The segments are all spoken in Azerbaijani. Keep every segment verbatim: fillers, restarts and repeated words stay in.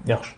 Yaxşı.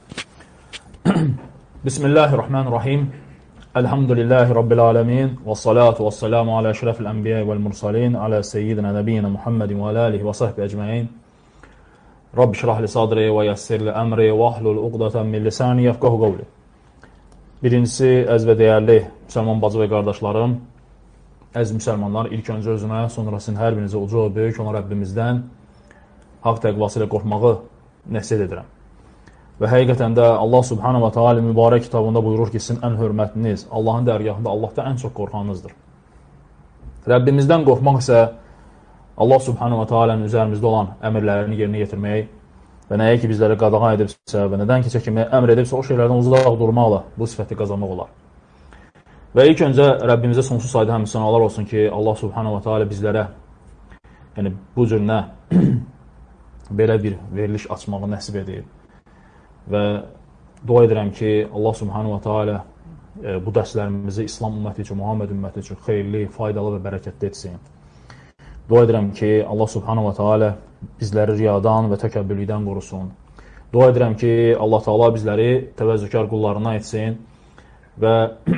Bismillahirrahmanirrahim. Elhamdülillahi Rabbil alemin. Və salatu və selamu alə əşrəfil ənbiyə vəl mursalin. Alə seyyidinə nəbiyyina Muhammedin və alə alihi və sahbi əcməin. Rabbi şirahli sadri və yassirli əmri və ahlul uqdatan min lisani yəfqahu qavli. Birincisi, əz və dəyərli müsəlman bacı və qardaşlarım, əziz müsəlmanlar, ilk öncə özümə, sonra sizin hər birinizə uca və böyük olan Rəbbimizdən haqq təqvası ilə qorxmağı nəsiyyət edirəm. Və həqiqətən də Allah subhanahu wa ta'ala mübarək kitabında buyurur ki, sizin ən hörmətiniz Allahın dərgahında Allahdan ən çox qorxanınızdır. Rəbbimizdən qorxmaq isə Allah subhanahu wa ta'ala'nın üzərimizdə olan əmrlərini yerinə yetirmək və nəyə ki bizlərə qadağan edibsə və nədən ki çəkinməyə əmr edibsə o şeylərdən uzaq durmaqla bu sifəti qazanmaq olar. Və ilk öncə Rəbbimizə sonsuz sayda həmsənalar olsun ki, Allah subhanahu wa ta'ala bizlərə yəni bu cür nə belə bir veriliş açmağı nəsib edib. Və dua edirəm ki, Allah subhanahu wa ta'ala e, bu dərslərimizi İslam ümməti üçün, Muhammed ümməti üçün xeyirli, faydalı və bərəkətli etsin. Dua edirəm ki, Allah subhanahu wa ta'ala bizləri riyadan və təkəbbürlükdən qorusun. Dua edirəm ki, Allah Taala bizləri təvəzzükar qullarına etsin və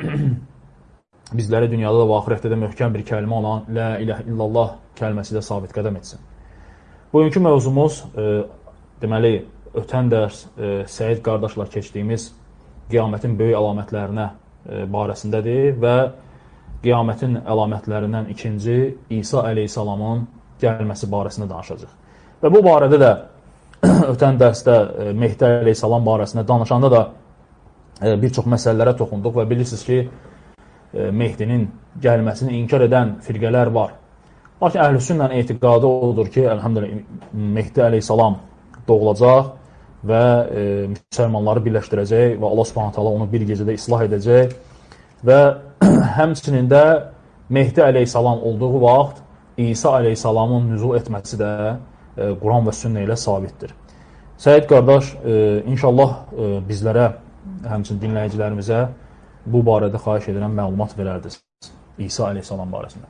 bizləri dünyada və axirətdə də möhkəm bir kəlmə olan La ilahe illallah kəlməsi ilə sabit qədəm etsin. Bugünkü mövzumuz, e, deməli, ötən dərs e, Səid qardaşla keçdiyimiz qiyamətin böyük əlamətlərinə e, barəsindədir və qiyamətin əlamətlərindən ikinci İsa əleyhissalamın gəlməsi barəsində danışacaq. Və bu barədə də ötən dərsdə e, Mehdi əleyhissalam barəsində danışanda da e, bir çox məsələlərə toxunduq və bilirsiniz ki, e, Mehdinin gəlməsini inkar edən firqələr var. Lakin əhl-i-sünnənin etiqadı odur ki, əlhamdülillah, Mehdi əleyhissalam doğulacaq və e, müsəlmanları birləşdirəcək və Allah subhanahu taala onu bir gecədə islah edəcək və həmçinin də Mehdi əleyhissalam olduğu vaxt İsa əleyhissalamın nüzul etməsi də e, Quran və sünnə ilə sabitdir. Səid qardaş, e, inşallah e, bizlərə, həmçinin dinləyicilərimizə bu barədə xahiş edirəm məlumat verərdiniz İsa əleyhissalam barəsində.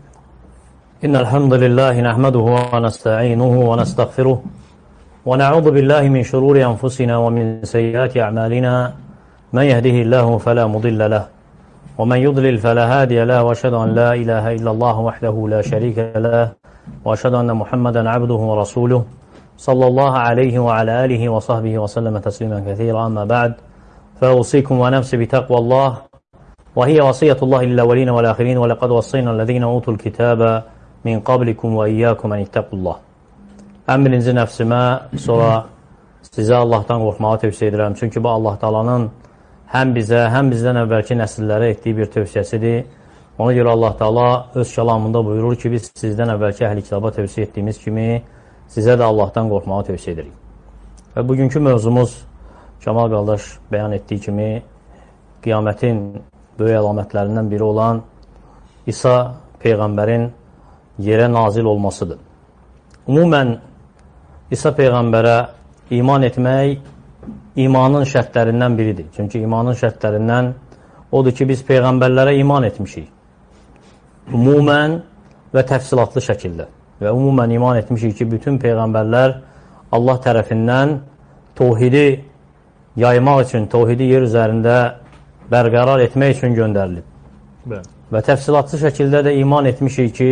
İnnəlhamdülillahi nəhməduhu və nəstə'inuhu və nəstəğfiruh ونعوذ بالله من شرور أنفسنا ومن سيئات أعمالنا من يهده الله فلا مضل له ومن يضلل فلا هادي له وأشهد أن لا إله إلا الله وحده لا شريك له وأشهد أن محمدا عبده ورسوله صلى الله عليه وعلى آله وصحبه وسلم تسليما كثيرا. أما بعد فأوصيكم ونفسي بتقوى الله وهي وصية الله للأولين والآخرين ولقد وصينا الذين أوتوا الكتاب من قبلكم وإياكم أن اتقوا الله. Ən birinci nəfsimə, sonra sizə Allahdan qorxmağı tövsiyə edirəm. Çünki bu Allah Taala'nın həm bizə, həm bizdən əvvəlki nəsillərə etdiyi bir tövsiyəsidir. Ona görə Allah Taala öz kəlamında buyurur ki, biz sizdən əvvəlki əhl-i kitaba tövsiyə etdiyimiz kimi sizə də Allahdan qorxmağı tövsiyə edirik. Və bugünkü mövzumuz Camal qardaş bəyan etdiyi kimi qiyamətin böyük əlamətlərindən biri olan İsa Peyğəmbərin yerə nazil olmasıdır. Ümumən, İsa Peyğəmbərə iman etmək imanın şərtlərindən biridir. Çünki imanın şərtlərindən odur ki, biz Peyğəmbərlərə iman etmişik. Ümumən və təfsilatlı şəkildə. Və ümumən iman etmişik ki, bütün Peyğəmbərlər Allah tərəfindən təvhidi yaymaq üçün, təvhidi yer üzərində bərqərar etmək üçün göndərilib. Bəli. Və təfsilatlı şəkildə də iman etmişik ki,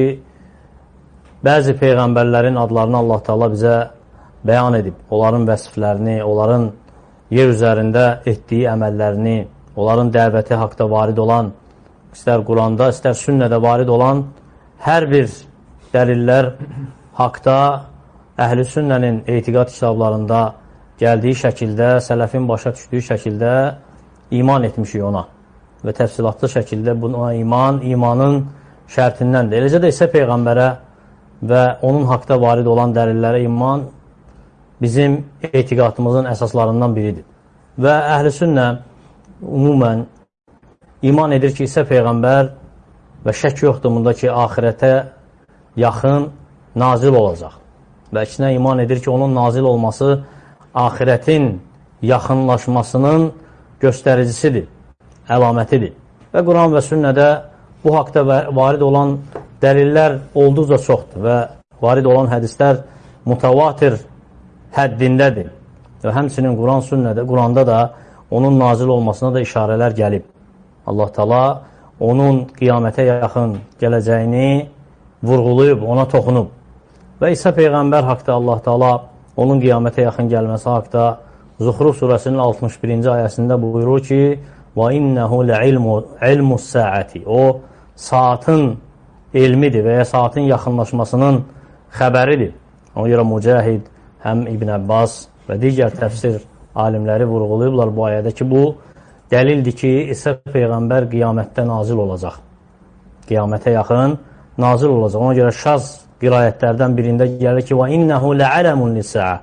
bəzi Peyğəmbərlərin adlarını Allah Taala bizə bəyan edib, onların vəsiflərini, onların yer üzərində etdiyi əməllərini, onların dəvəti haqda varid olan, istər Quranda, istər sünnədə varid olan hər bir dəlillər haqda əhl-i sünnənin etiqad kitablarında gəldiyi şəkildə, sələfin başa düşdüyü şəkildə iman etmişik ona və təfsilatlı şəkildə buna iman, imanın şərtindəndir. Eləcə də isə Peyğəmbərə və onun haqda varid olan dəlillərə iman bizim etiqadımızın əsaslarından biridir. Və əhl-i sünnə ümumən iman edir ki, İsa Peyğəmbər və şək yoxdur bunda ki, axirətə yaxın nazil olacaq. Və əksinə iman edir ki, onun nazil olması axirətin yaxınlaşmasının göstəricisidir, əlamətidir. Və Quran və sünnədə bu haqda varid olan dəlillər olduqca çoxdur və varid olan hədislər mutavatir həddindədir. Və həmçinin Quran sünnədə, Quranda da onun nazil olmasına da işarələr gəlib. Allah Taala onun qiyamətə yaxın gələcəyini vurğulayıb, ona toxunub. Və İsa Peyğəmbər haqda Allah Taala onun qiyamətə yaxın gəlməsi haqda Zuhruf surəsinin altmış birinci ayəsində buyurur ki: "Və innehu le'ilmus saati." O saatın elmidir və ya saatın yaxınlaşmasının xəbəridir. Ona görə Mücahid, həm İbn Abbas və digər təfsir alimləri vurğulayıblar bu ayədə ki, bu dəlildir ki, İsa Peyğəmbər qiyamətdə nazil olacaq. Qiyamətə yaxın nazil olacaq. Ona görə şaz qirayətlərdən birində gəlir ki, və innehu le'alemun lis-sa'a.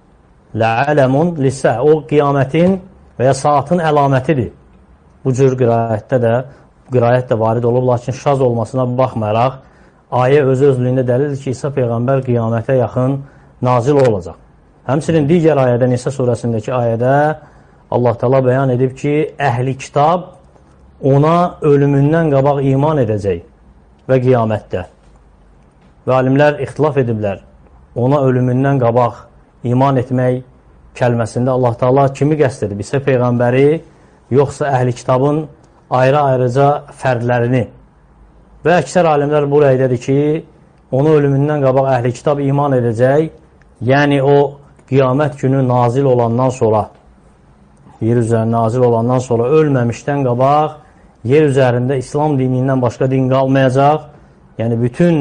Le'alemun lis-sa'a. O qiyamətin və ya saatın əlamətidir. Bu cür qirayətdə də qirayət də varid olub, lakin şaz olmasına baxmayaraq ayə öz-özlüyündə dəlildir ki, İsa Peyğəmbər qiyamətə yaxın nazil olacaq. Həmçinin digər ayədə, Nisa surəsindəki ayədə Allah Taala bəyan edib ki, əhli kitab ona ölümündən qabaq iman edəcək və qiyamətdə. Və alimlər ixtilaf ediblər. Ona ölümündən qabaq iman etmək kəlməsində Allah Taala kimi qəsd edib? İsa Peyğəmbəri, yoxsa əhli kitabın ayrı-ayrıca fərdlərini? Və əksər alimlər bu rəydədir ki, ona ölümündən qabaq əhli kitab iman edəcək, yəni o qiyamət günü nazil olandan sonra, yer üzərində nazil olandan sonra ölməmişdən qabaq yer üzərində İslam dinindən başqa din qalmayacaq. Yəni bütün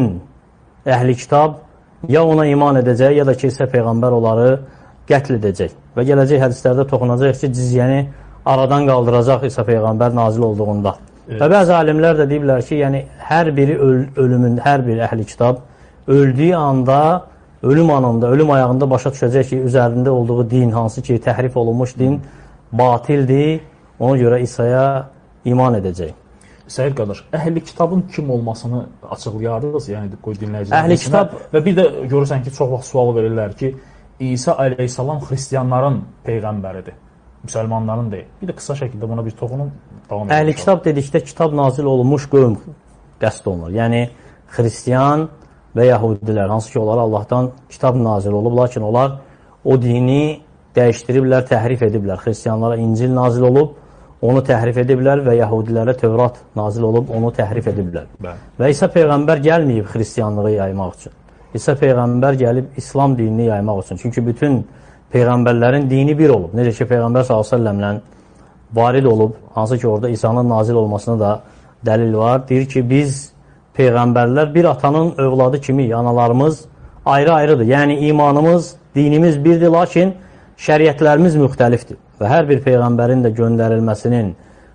əhli kitab ya ona iman edəcək, ya da ki, İsa Peyğəmbər onları qətl edəcək. Və gələcək hədislərdə toxunacaq ki, cizyəni aradan qaldıracaq İsa Peyğəmbər nazil olduğunda. Evet. Və bəzi alimlər də deyiblər ki, yəni hər biri öl ölümün, hər bir əhli kitab öldüyü anda, ölüm anında, ölüm ayağında başa düşəcək ki, üzərində olduğu din, hansı ki, təhrif olunmuş din batildir, ona görə İsa'ya iman edəcək. Səyid qardaş, əhli kitabın kim olmasını açıqlayardınız, yəni qoy dinləyicilərə. Əhli kitab və bir də görürsən ki, çox vaxt sual verirlər ki, İsa əleyhissalam xristianların peyğəmbəridir, müsəlmanların deyil. Bir də qısa şəkildə buna bir toxunun, davam edelim. Əhli kitab dedikdə kitab nazil olunmuş qövm qəsd olunur. Yəni xristian və yəhudilər, hansı ki, onlara Allahdan kitab nazil olub, lakin onlar o dini dəyişdiriblər, təhrif ediblər. Xristianlara İncil nazil olub, onu təhrif ediblər və yəhudilərə Tövrat nazil olub, onu təhrif ediblər. Bəli. Və İsa Peyğəmbər gəlməyib xristianlığı yaymaq üçün. İsa Peyğəmbər gəlib İslam dinini yaymaq üçün. Çünki bütün Peyğəmbərlərin dini bir olub. Necə ki, Peyğəmbər sallallahu əleyhi və səlləmlə varid olub, hansı ki, orada İsa'nın nazil olmasına da dəlil var. Deyir ki, biz Peyğəmbərlər bir atanın övladı kimi, analarımız ayrı-ayrıdır. Yəni, imanımız, dinimiz birdir, lakin şəriətlərimiz müxtəlifdir. Və hər bir Peyğəmbərin də göndərilməsinin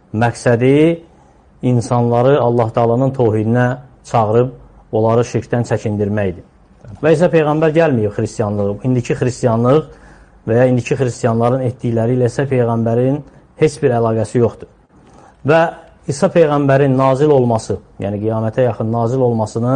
məqsədi insanları Allah Taala'nın təvhidinə çağırıb, onları şirkdən çəkindirməkdir. Və isə Peyğəmbər gəlməyib xristianlığı. İndiki xristianlıq və ya indiki xristianların etdikləri ilə isə Peyğəmbərin heç bir əlaqəsi yoxdur. Və İsa Peyğəmbərin nazil olması, yəni qiyamətə yaxın nazil olmasını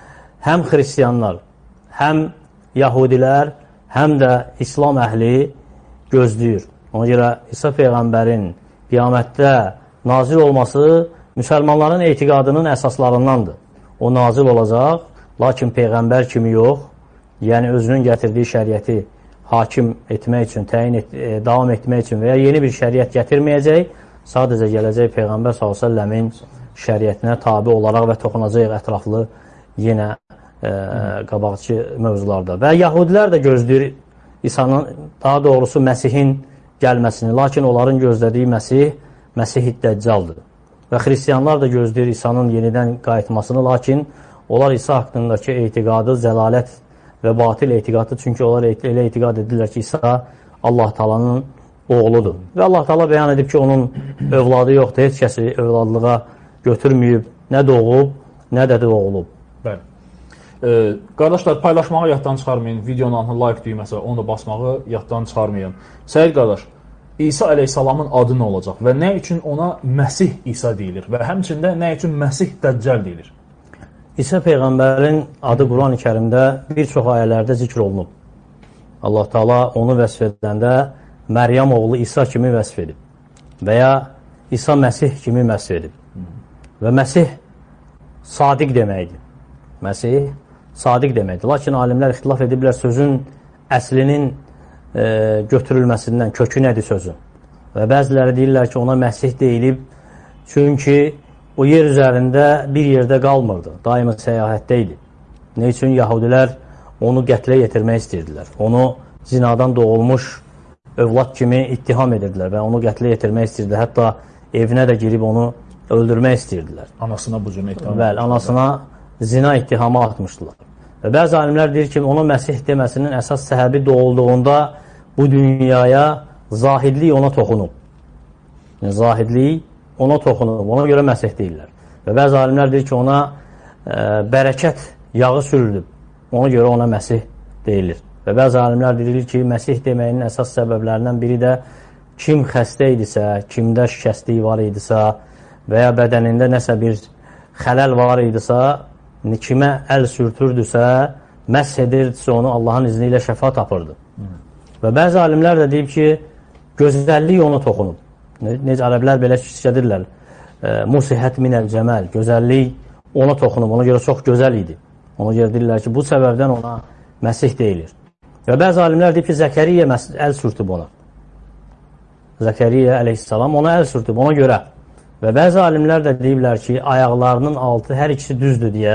həm xristianlar, həm yəhudilər, həm də İslam əhli gözləyir. Ona görə İsa Peyğəmbərin qiyamətdə nazil olması müsəlmanların etiqadının əsaslarındandır. O nazil olacaq, lakin Peyğəmbər kimi yox, yəni özünün gətirdiyi şəriəti hakim etmək üçün, təyin et, e, davam etmək üçün və ya yeni bir şəriət gətirməyəcək, sadəcə gələcək Peyğəmbər sallallahu əleyhi və səlləmin şəriətinə tabi olaraq və toxunacaq ətraflı yenə e, qabaqçı mövzularda. Və yəhudilər də gözləyir İsa'nın, daha doğrusu Məsihin gəlməsini, lakin onların gözlədiyi Məsih, Məsih-i Dəccaldır. Və xristianlar da gözləyir İsa'nın yenidən qayıtmasını, lakin onlar İsa haqqındakı etiqadı zəlalət və batil etiqadı, çünki onlar elə etiqad edirlər ki, İsa Allah Taala'nın oğludur. Və Allah Taala bəyan edib ki, onun övladı yoxdur, heç kəsi övladlığa götürməyib, nə doğub, nə də doğulub. Bəli. E, qardaşlar, paylaşmağı yaddan çıxarmayın, videonun altına like düyməsi, onu da basmağı yaddan çıxarmayın. Səyid qardaş, İsa əleyhissalamın adı nə olacaq və nə üçün ona Məsih İsa deyilir və həmçində nə üçün Məsih Dəccal deyilir? İsa Peyğəmbərin adı Quran-ı Kərimdə bir çox ayələrdə zikr olunub. Allah Taala onu vəsf edəndə Məryəm oğlu İsa kimi vəsf edib və ya İsa Məsih kimi vəsf edib. Və Məsih sadiq deməkdir. Məsih sadiq deməkdir. Lakin alimlər ixtilaf ediblər sözün əslinin e, götürülməsindən, kökü nədir sözün? Və bəziləri deyirlər ki, ona Məsih deyilib, çünki o yer üzərində bir yerdə qalmırdı, daima səyahətdə idi. Ne üçün yahudilər onu qətlə yetirmək istəyirdilər. Onu zinadan doğulmuş övlad kimi ittiham edirdilər və onu qətlə yetirmək istəyirdilər. Hətta evinə də girib onu öldürmək istəyirdilər. Anasına bu cür ittiham. Bəli, anasına zina ittihamı atmışdılar. Və bəzi alimlər deyir ki, ona Məsih deməsinin əsas səbəbi doğulduğunda bu dünyaya zahidlik ona toxunub. Yəni, zahidlik ona toxunub. Ona görə Məsih deyirlər. Və bəzi alimlər deyir ki, ona e, bərəkət yağı sürülüb. Ona görə ona Məsih deyilir. Və bəzi alimlər deyir ki, Məsih deməyinin əsas səbəblərindən biri də kim xəstə idisə, kimdə şikəstlik var idisə və ya bədənində nəsə bir xələl var idisə, kimə əl sürtürdüsə, məsh edirdisə onu Allahın izni ilə şəfa tapırdı. Hmm. Və bəzi alimlər də deyib ki, gözəllik ona toxunub. Necə ərəblər belə işlədirlər. E, Musihət minəl cəməl, gözəllik ona toxunub, ona görə çox gözəl idi. Ona görə deyirlər ki, bu səbəbdən ona Məsih deyilir. Və bəzi alimlər deyib ki, Zəkəriyyə əl sürtüb ona. Zəkəriyyə əleyhissalam ona əl sürtüb, ona görə. Və bəzi alimlər də deyiblər ki, ayaqlarının altı hər ikisi düzdür deyə,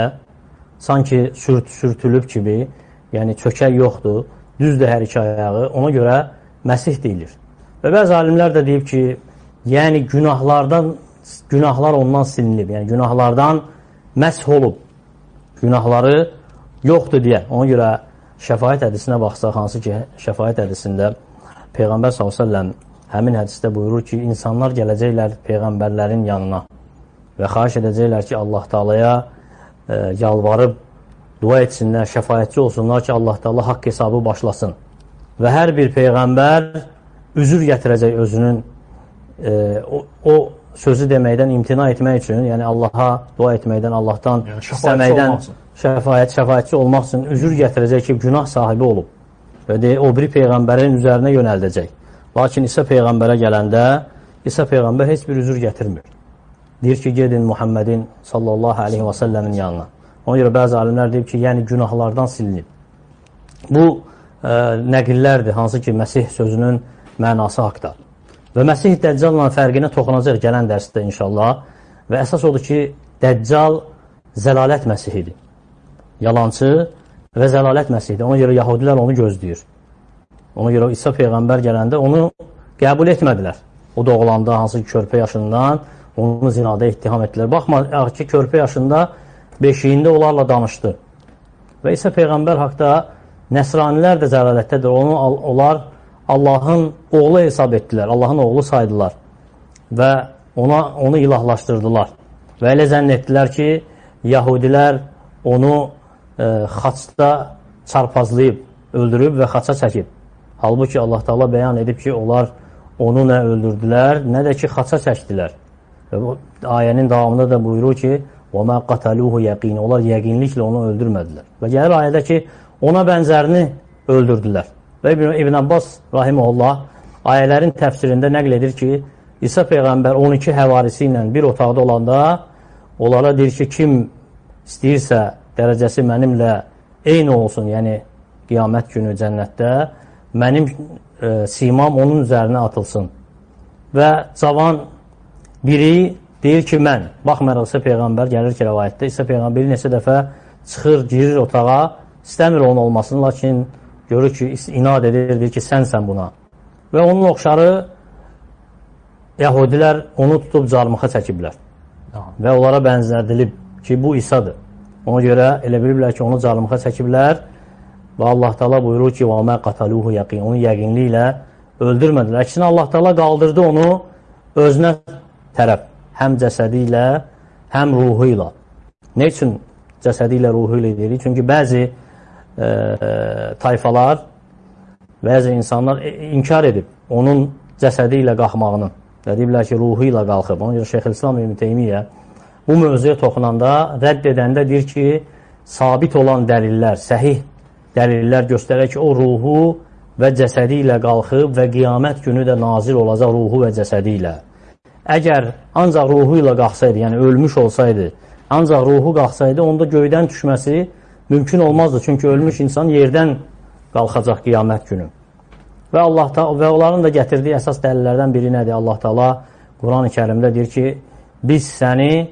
sanki sürt, sürtülüb kimi, yəni çökək yoxdur, düzdür hər iki ayağı, ona görə Məsih deyilir. Və bəzi alimlər də deyib ki, yəni günahlardan, günahlar ondan silinib, yəni günahlardan məsh olub, günahları yoxdur deyə. Ona görə şəfaət hədisinə baxsaq, hansı ki, şəfaət hədisində Peyğəmbər sallallahu əleyhi və səlləm həmin hədisdə buyurur ki, insanlar gələcəklər Peyğəmbərlərin yanına və xahiş edəcəklər ki, Allah Taalaya e, yalvarıb dua etsinlər, şəfaətçi olsunlar ki, Allah Taala haqq hesabı başlasın. Və hər bir Peyğəmbər üzür gətirəcək özünün e, o, o sözü deməkdən imtina etmək üçün, yəni Allaha dua etməkdən, Allahdan yəni, istəməkdən, şəfaət, şəfaətçi olmaq üçün üzür gətirəcək ki, günah sahibi olub və de, o bir Peyğəmbərin üzərinə yönəldəcək. Lakin İsa Peyğəmbərə gələndə İsa Peyğəmbər heç bir üzür gətirmir. Deyir ki, gedin Muhammedin sallallahu aleyhi və səlləmin yanına. Ona görə bəzi alimlər deyib ki, yəni günahlardan silinib. Bu e, nəqillərdir, hansı ki, Məsih sözünün mənası haqda. Və Məsih Dəccalla fərqinə toxunacaq gələn dərsdə inşallah. Və əsas odur ki, Dəccal zəlalət Məsihidir. Yalancı və zəlalət Məsihidir. Ona görə yahudilər onu gözləyir. Ona görə İsa Peyğəmbər gələndə onu qəbul etmədilər. O doğulanda hansı ki, körpə yaşından onu zinada ittiham etdilər. Baxmayaq ki, körpə yaşında beşiyində onlarla danışdı. Və İsa Peyğəmbər haqda nəsranilər də zəlalətdədir. Onu, onlar Allahın oğlu hesab etdilər. Allahın oğlu saydılar. Və ona, onu ilahlaşdırdılar. Və elə zənn etdilər ki, yahudilər onu e, xaçda çarpazlayıb, öldürüb və xaça çəkib. Halbuki Allah Taala bəyan edib ki, onlar onu nə öldürdülər, nə də ki, xaça çəkdilər. Və bu ayənin davamında da buyurur ki, وَمَا قَتَلُوهُ يَقِينَ Onlar yəqinliklə onu öldürmədilər. Və gəlir ayədə ki, ona bənzərini öldürdülər. Və İbn Abbas rahimehullah ayələrin təfsirində nəql edir ki, İsa Peyğəmbər on iki həvarisi ilə bir otaqda olanda onlara deyir ki, kim istəyirsə dərəcəsi mənimlə eyni olsun, yəni qiyamət günü cənnətdə, mənim e, simam onun üzərinə atılsın. Və cavan biri deyir ki, mən, baxmayaraq İsa Peyğəmbər gəlir ki, rəvayətdə, İsa Peyğəmbər bir neçə dəfə çıxır, girir otağa, istəmir onun olmasını, lakin görür ki, inad edir, deyir ki, sənsən buna. Və onun oxşarı yahudilər onu tutub carmıxa çəkiblər. Və onlara bənzədilib ki, bu İsadır. Ona görə elə biliblər ki, onu carmıxa çəkiblər və Allah Taala buyurur ki, وَمَا قَتَلُوهُ يَقِينَ Onu yəqinliklə öldürmədilər. Əksinə Allah Taala qaldırdı onu özünə tərəf, həm cəsədi ilə, həm ruhu ilə. Nə üçün cəsədi ilə, ruhu ilə deyirik? Çünki bəzi e, tayfalar, bəzi insanlar inkar edib onun cəsədi ilə qalxmağını. Və deyiblər ki, ruhu ilə qalxıb. Ona görə Şeyxülislam İbn Teymiyyə bu mövzuya toxunanda, rədd edəndə deyir ki, sabit olan dəlillər, səhih dəlillər göstərək ki, o ruhu və cəsədi ilə qalxıb və qiyamət günü də nazil olacaq ruhu və cəsədi ilə. Əgər ancaq ruhu ilə qalxsaydı, yəni ölmüş olsaydı, ancaq ruhu qalxsaydı, onda göydən düşməsi mümkün olmazdı. Çünki ölmüş insan yerdən qalxacaq qiyamət günü. Və Allah və onların da gətirdiyi əsas dəlillərdən biri nədir? Allah Taala Quran-ı Kərimdə deyir ki, biz səni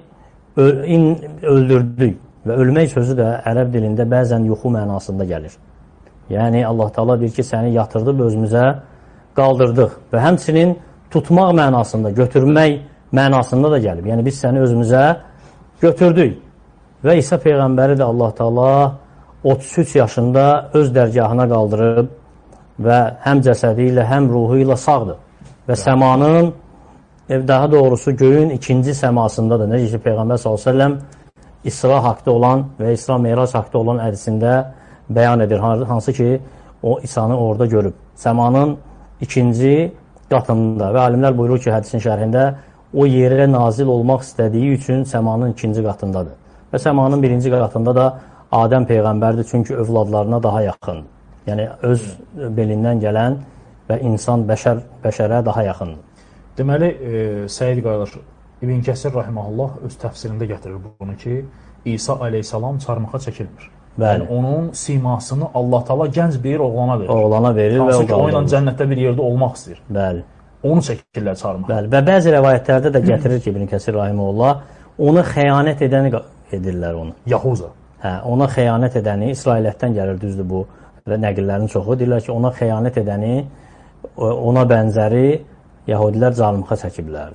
öldürdük və ölmək sözü də ərəb dilində bəzən yuxu mənasında gəlir. Yəni Allah Taala deyir ki, səni yatırdıb özümüzə qaldırdıq və həmçinin tutmaq mənasında, götürmək mənasında da gəlib. Yəni biz səni özümüzə götürdük və İsa peyğəmbəri də Allah Taala otuz üç yaşında öz dərgahına qaldırıb və həm cəsədi ilə, həm ruhu ilə sağdır və səmanın, daha doğrusu göyün ikinci səmasındadır. Necə ki, Peyğəmbər sallallahu əleyhi və səlləm İsra haqda olan və İsra Meyrac haqda olan hədisində bəyan edir, hansı ki, o İsa'nı orada görüb. Səmanın ikinci qatında və alimlər buyurur ki, hədisin şərhində o yerə nazil olmaq istədiyi üçün səmanın ikinci qatındadır. Və səmanın birinci qatında da Adəm Peyğəmbərdir, çünki övladlarına daha yaxındır. Yəni, öz belindən gələn və insan, bəşər, bəşərə daha yaxındır. Deməli, e, Səid qardaş, İbn Kəsir rahimehullah öz təfsirində gətirir bunu ki, İsa aleyhissalam çarmıxa çəkilmir. Bəli. Yəni, onun simasını Allah Taala gənc bir oğlana verir. Oğlana verir hansı və ki, o ilə cənnətdə bir yerdə olmaq istəyir. Bəli. Onu çəkirlər çarmıxa. Bəli. Və bəzi rəvayətlərdə də gətirir ki, İbn Kəsir rahimehullah, onu xəyanət edəni edirlər onu. Yahuza. Hə, ona xəyanət edəni, İsrailiyyətdən gəlir, düzdür bu və nəqillərin çoxu. Deyirlər ki, ona xəyanət edəni, ona bənzəri Yahudilər carmıxa çəkiblər.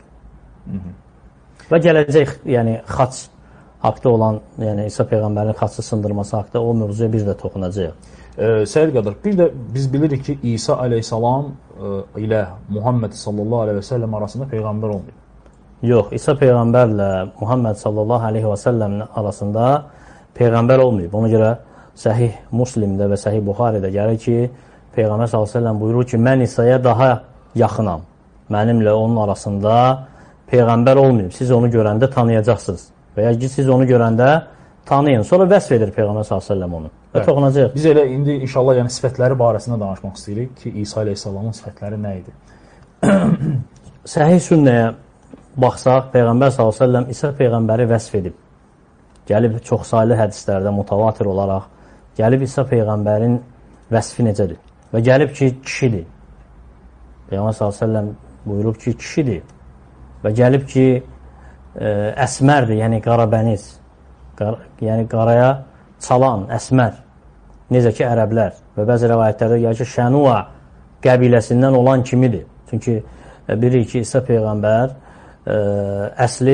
Və gələcək, yəni xaç haqda olan, yəni İsa Peyğəmbərin xaçı sındırması haqda o mövzuya biz də toxunacaq. E, Səid qardaş, bir də biz bilirik ki, İsa aleyhissalam e, ilə Muhammed sallallahu aleyhi və səlləm arasında Peyğəmbər olmuyor. Yox, İsa Peyğəmbərlə Muhammed sallallahu aleyhi və səlləmin arasında Peyğəmbər olmayıb. Ona görə Səhih Muslimdə və Səhih Buxaridə gəlir ki, Peyğəmbər sallallahu aleyhi və səlləm buyurur ki, mən İsa'ya daha yaxınam. Mənimlə onun arasında Peyğəmbər olmayıb. Siz onu görəndə tanıyacaqsınız. Və ya ki, siz onu görəndə tanıyın. Sonra vəsf edir Peyğəmbər sallallahu əleyhi və səlləm onu. Və toxunacaq. Biz elə indi inşallah yəni sifətləri barəsində danışmaq istəyirik ki, İsa əleyhissalamın sifətləri nə idi? Səhih sünnəyə baxsaq, Peyğəmbər sallallahu əleyhi və səlləm İsa peyğəmbəri vəsf edib. Gəlib çoxsaylı hədislərdə mutavatir olaraq gəlib İsa peyğəmbərin vəsfi necədir? Və gəlib ki, kişidir. Peyğəmbər sallallahu əleyhi və səlləm buyurub ki, kişidir. Və gəlib ki, ə, əsmərdir, yəni qarabəniz. Qar, yəni qaraya çalan, əsmər. Necə ki, ərəblər. Və bəzi rəvayətlərdə gəlir ki, Şənua qəbiləsindən olan kimidir. Çünki bilirik ki, İsa Peyğəmbər ə, əsli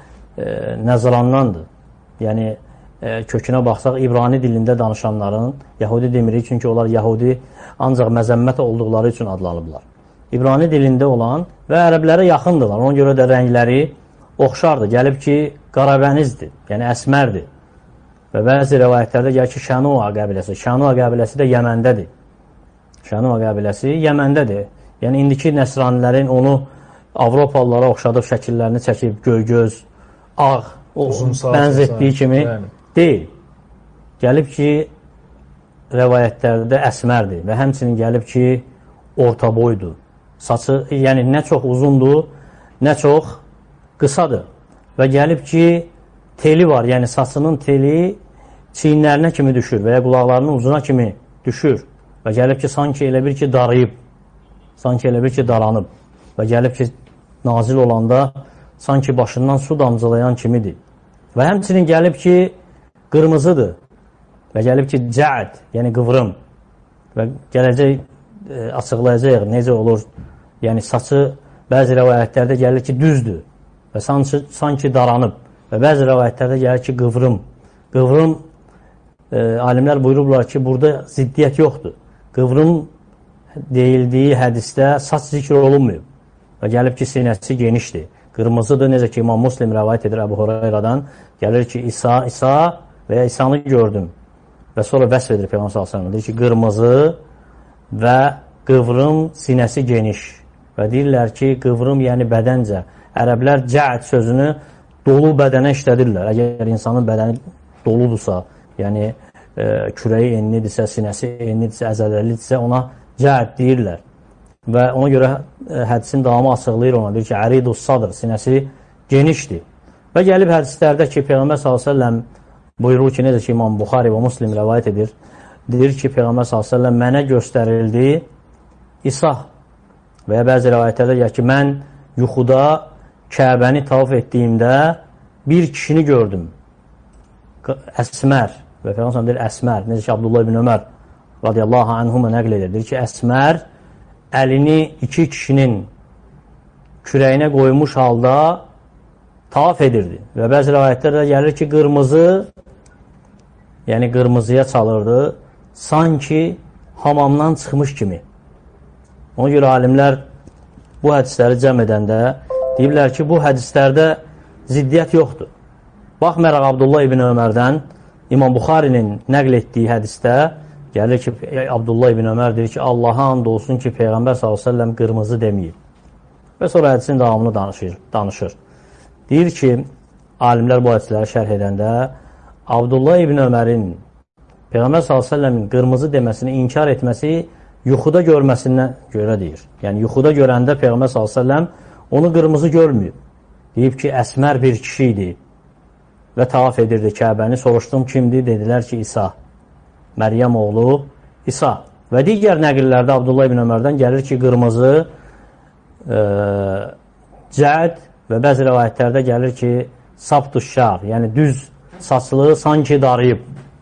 ə, Nəzrandandır. Yəni, ə, kökünə baxsaq, İbrani dilində danışanların, Yahudi demirik, çünki onlar Yahudi ancaq məzəmmət olduqları üçün adlanıblar. İbrani dilində olan və ərəblərə yaxındırlar. Ona görə də rəngləri oxşardır. Gəlib ki, qarabənizdir, yəni əsmərdir. Və bəzi rəvayətlərdə gəlir ki, Şənua qəbiləsi. Şənua qəbiləsi də Yəməndədir. Şənua qəbiləsi Yəməndədir. Yəni, indiki nəsranilərin onu Avropalılara oxşadıb şəkillərini çəkib, göy-göz, ağ, o, bənz etdiyi kimi yəni. Deyil. Gəlib ki, rəvayətlərdə əsmərdir və həmçinin gəlib ki, orta boydur. Saçı, yəni nə çox uzundur, nə çox qısadır. Və gəlib ki, teli var, yəni saçının teli çiyinlərinə kimi düşür və ya qulaqlarının uzuna kimi düşür. Və gəlib ki, sanki elə bir ki, darıyıb, sanki elə bir ki, daranıb. Və gəlib ki, nazil olanda sanki başından su damcılayan kimidir. Və həmçinin gəlib ki, qırmızıdır. Və gəlib ki, cəd, yəni qıvrım. Və gələcək e, açıqlayacaq necə olur. Yəni saçı bəzi rəvayətlərdə gəlir ki, düzdür və sanki, sanki daranıb. Və bəzi rəvayətlərdə gəlir ki, qıvrım. Qıvrım, e, alimlər buyurublar ki, burada ziddiyyət yoxdur. Qıvrım deyildiyi hədisdə saç zikr olunmuyor. Və gəlib ki, sinəsi genişdir. Qırmızıdır, necə ki, İmam Muslim rəvayət edir Əbu Hurayradan. Gəlir ki, İsa, İsa və ya İsanı gördüm. Və sonra vəsf edir Peyğəmbər sallallahu əleyhi və səlləm. Deyir ki, qırmızı və qıvrım, sinəsi geniş. Və deyirlər ki, qıvrım, yəni bədəncə. Ərəblər cəd sözünü dolu bədənə işlədirlər. Əgər insanın bədəni doludursa, yəni e, kürəyi enlidirsə, sinəsi enlidirsə, əzələlidirsə, ona cəd deyirlər. Və ona görə e, hədisin davamı açıqlayır ona. Deyir ki, əridus sadr, sinəsi genişdir. Və gəlib hədislərdə ki, Peyğəmbər sallallahu əleyhi və səlləm buyurur ki, necə ki, İmam Buxari və Muslim rəvayət edir. Deyir ki, Peyğəmbər sallallahu əleyhi və səlləm mənə göstərildi İsa və ya bəzi rəvayətlərdə gəlir ki, mən yuxuda Kəbəni tavaf etdiyimdə bir kişini gördüm. Əsmər və Peyğəmbər deyir Əsmər. Necə ki, Abdullah ibn Ömər radiyallahu anhuma nəql edir. Deyir ki, Əsmər əlini iki kişinin kürəyinə qoymuş halda tavaf edirdi. Və bəzi rəvayətlərdə gəlir ki, qırmızı, yəni qırmızıya çalırdı, sanki hamamdan çıxmış kimi. Ona görə alimlər bu hədisləri cəm edəndə deyirlər ki, bu hədislərdə ziddiyyət yoxdur. Baxmayaraq Abdullah ibn Ömərdən İmam Buxarinin nəql etdiyi hədisdə gəlir ki, Abdullah ibn Ömər deyir ki, Allaha and olsun ki, Peyğəmbər sallallahu əleyhi və səlləm qırmızı deməyib. Və sonra hədisin davamını danışır. danışır. Deyir ki, alimlər bu hədisləri şərh edəndə Abdullah ibn Ömərin Peyğəmbər sallallahu əleyhi və səlləmin qırmızı deməsini inkar etməsi yuxuda görməsindən görə deyir. Yəni, yuxuda görəndə Peyğəmbər sallallahu əleyhi və səlləm onu qırmızı görmüyor. Deyib ki, Əsmər bir kişi idi və tavaf edirdi Kəbəni. Soruşdum, kimdir? Dedilər ki, İsa. Məryəm oğlu İsa. Və digər nəqillərdə Abdullah ibn Ömərdən gəlir ki, qırmızı e, cəd və bəzi rəvayətlərdə gəlir ki, sabtuşşar, yəni düz saçlı sanki darıyıb.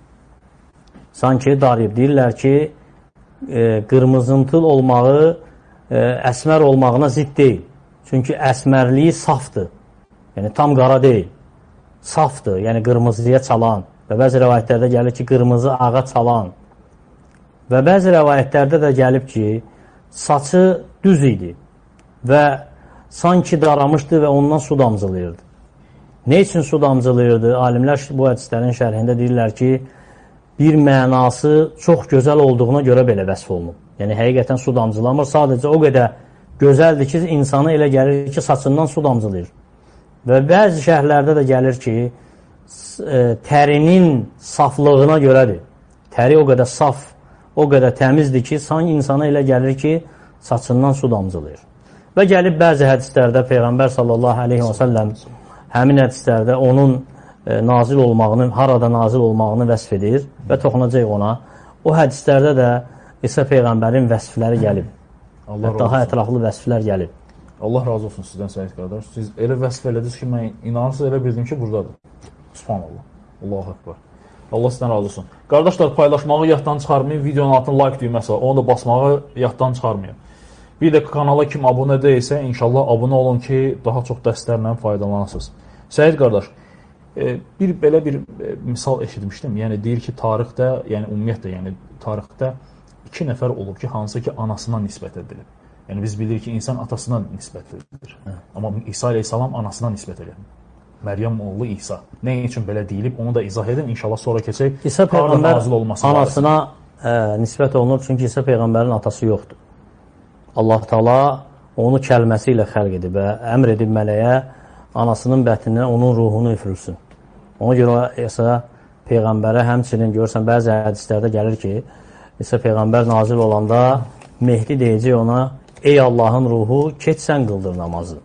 Sanki darıyıb. Deyirlər ki, e, qırmızıntıl olmağı e, əsmər olmağına zidd deyil. Çünki əsmərliyi safdır. Yəni, tam qara deyil. Safdır, yəni qırmızıya çalan. Və bəzi rəvayətlərdə gəlir ki, qırmızı ağa çalan. Və bəzi rəvayətlərdə də gəlib ki, saçı düz idi və sanki daramışdı və ondan su damcılayırdı. Ne üçün su damcılayırdı? Alimlər bu hədislərin şərhində deyirlər ki, bir mənası çox gözəl olduğuna görə belə vəsf olunub. Yəni, həqiqətən su damcılamır. Sadəcə o qədər gözəldir ki, insanı elə gəlir ki, saçından su damcılayır. Və bəzi şərhlərdə də gəlir ki, tərinin saflığına görədir. Təri o qədər saf, o qədər təmizdir ki, sanki insana elə gəlir ki, saçından su damcılayır. Və gəlib bəzi hədislərdə Peyğəmbər sallallahu aleyhi və səlləm həmin hədislərdə onun e, nazil olmağını, harada nazil olmağını vəsf edir və toxunacaq ona. O hədislərdə də İsa Peyğəmbərin vəsfləri gəlib. Allah daha ətraflı vəsflər gəlib. Allah razı olsun sizdən Səid qardaş. Siz elə vəsf elədiniz ki, mən inanırsınız, elə bildim ki, buradadır. Subhanallah. Allahu Ekber. Allah sizdən razı olsun. Qardaşlar, paylaşmağı yaddan çıxarmayın. Videonun altına like düyməsi var. Onu da basmağı yaddan çıxarmayın. Bir də kanala kim abunə deyilsə, inşallah abunə olun ki, daha çox dərslərlə faydalanasınız. Səid qardaş, bir belə bir misal eşitmişdim. Yəni, deyir ki, tarixdə, yəni ümumiyyətlə, yəni tarixdə iki nəfər olub ki, hansı ki, anasına nisbət edilir. Yəni, biz bilirik ki, insan atasına nisbət edilir. Amma İsa aleyhissalam anasına nisbət edilir. Məryəm oğlu İsa. Nə üçün belə deyilib, onu da izah edin. İnşallah sonra keçək. İsa Peyğəmbər anasına ə, nisbət olunur, çünki İsa Peyğəmbərin atası yoxdur. Allah Taala onu kəlməsi ilə xəlq edib və əmr edib mələyə anasının bətnindən onun ruhunu üfürülsün. Ona görə İsa Peyğəmbərə həmçinin görürsən, bəzi hədislərdə gəlir ki, İsa Peyğəmbər nazil olanda Mehdi deyəcək ona, ey Allahın ruhu, keç sən qıldır namazı.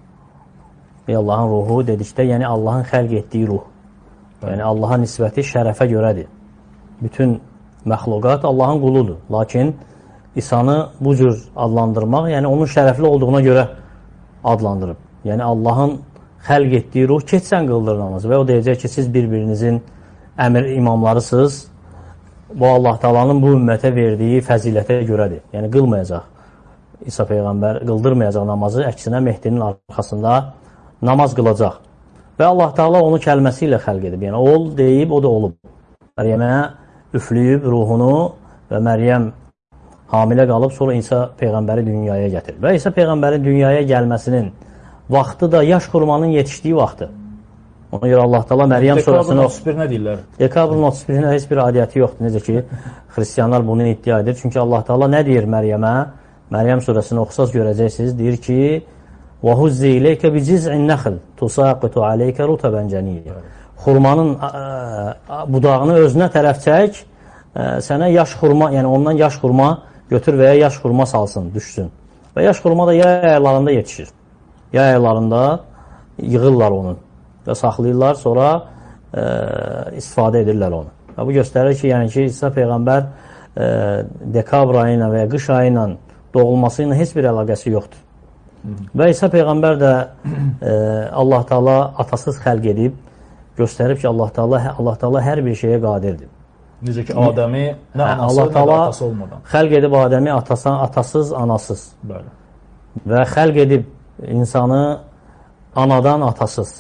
Ey Allahın ruhu dedikdə, yəni Allahın xəlq etdiyi ruh. Yəni Allaha nisbəti şərəfə görədir. Bütün məxluqat Allahın quludur. Lakin İsa'nı bu cür adlandırmaq, yəni onun şərəfli olduğuna görə adlandırıb. Yəni Allahın xəlq etdiyi ruh keçsən qıldır namazı. Və o deyəcək ki, siz bir-birinizin əmir imamlarısınız. Bu Allah Taala'nın bu ümmətə verdiyi fəzilətə görədir. Yəni qılmayacaq. İsa Peyğəmbər qıldırmayacaq namazı, əksinə Mehdinin arxasında namaz qılacaq. Və Allah Taala onu kəlməsi ilə xəlq edib. Yəni ol deyib, o da olub. Məryəmə üfləyib ruhunu və Məryəm hamilə qalıb, sonra İsa Peyğəmbəri dünyaya gətirib. Və İsa Peyğəmbərin dünyaya gəlməsinin vaxtı da yaş xurmanın yetişdiyi vaxtı. Ona görə Allah Taala Məryəm surəsində otuz bir nə deyirlər? Dekabrın otuz birində heç bir adiyyəti yoxdur. Necə ki, xristianlar bunu iddia edir. Çünki Allah Taala nə deyir Məryəmə? Məryəm surəsini oxusaz görəcəksiniz. Deyir ki, وَهُزِّ إِلَيْكَ بِجِزْعِ النَّخْلِ تُسَاقِطُ عَلَيْكَ رُطَبًا جَنِيًّا. Xurmanın budağını özünə tərəf çək, sənə yaş xurma, yəni ondan yaş xurma götür və ya yaş xurma salsın, düşsün. Və yaş xurma da yay aylarında yetişir. Yay aylarında yığırlar onu və saxlayırlar, sonra e, istifadə edirlər onu. Və bu göstərir ki, yəni ki, İsa Peyğəmbər e, dekabr ayı ilə və ya qış ayı ilə doğulması ilə heç bir əlaqəsi yoxdur. Və İsa Peyğəmbər də e, Allah Taala atasız xəlq edib, göstərib ki, Allah Taala Allah Taala hər bir şeyə qadirdir. Necə ki, Adəmi nə hə, anası, Allah nə də atası olmadan. Xəlq edib Adəmi atası, atasız, anasız. Bəli. Və xəlq edib insanı anadan, atasız.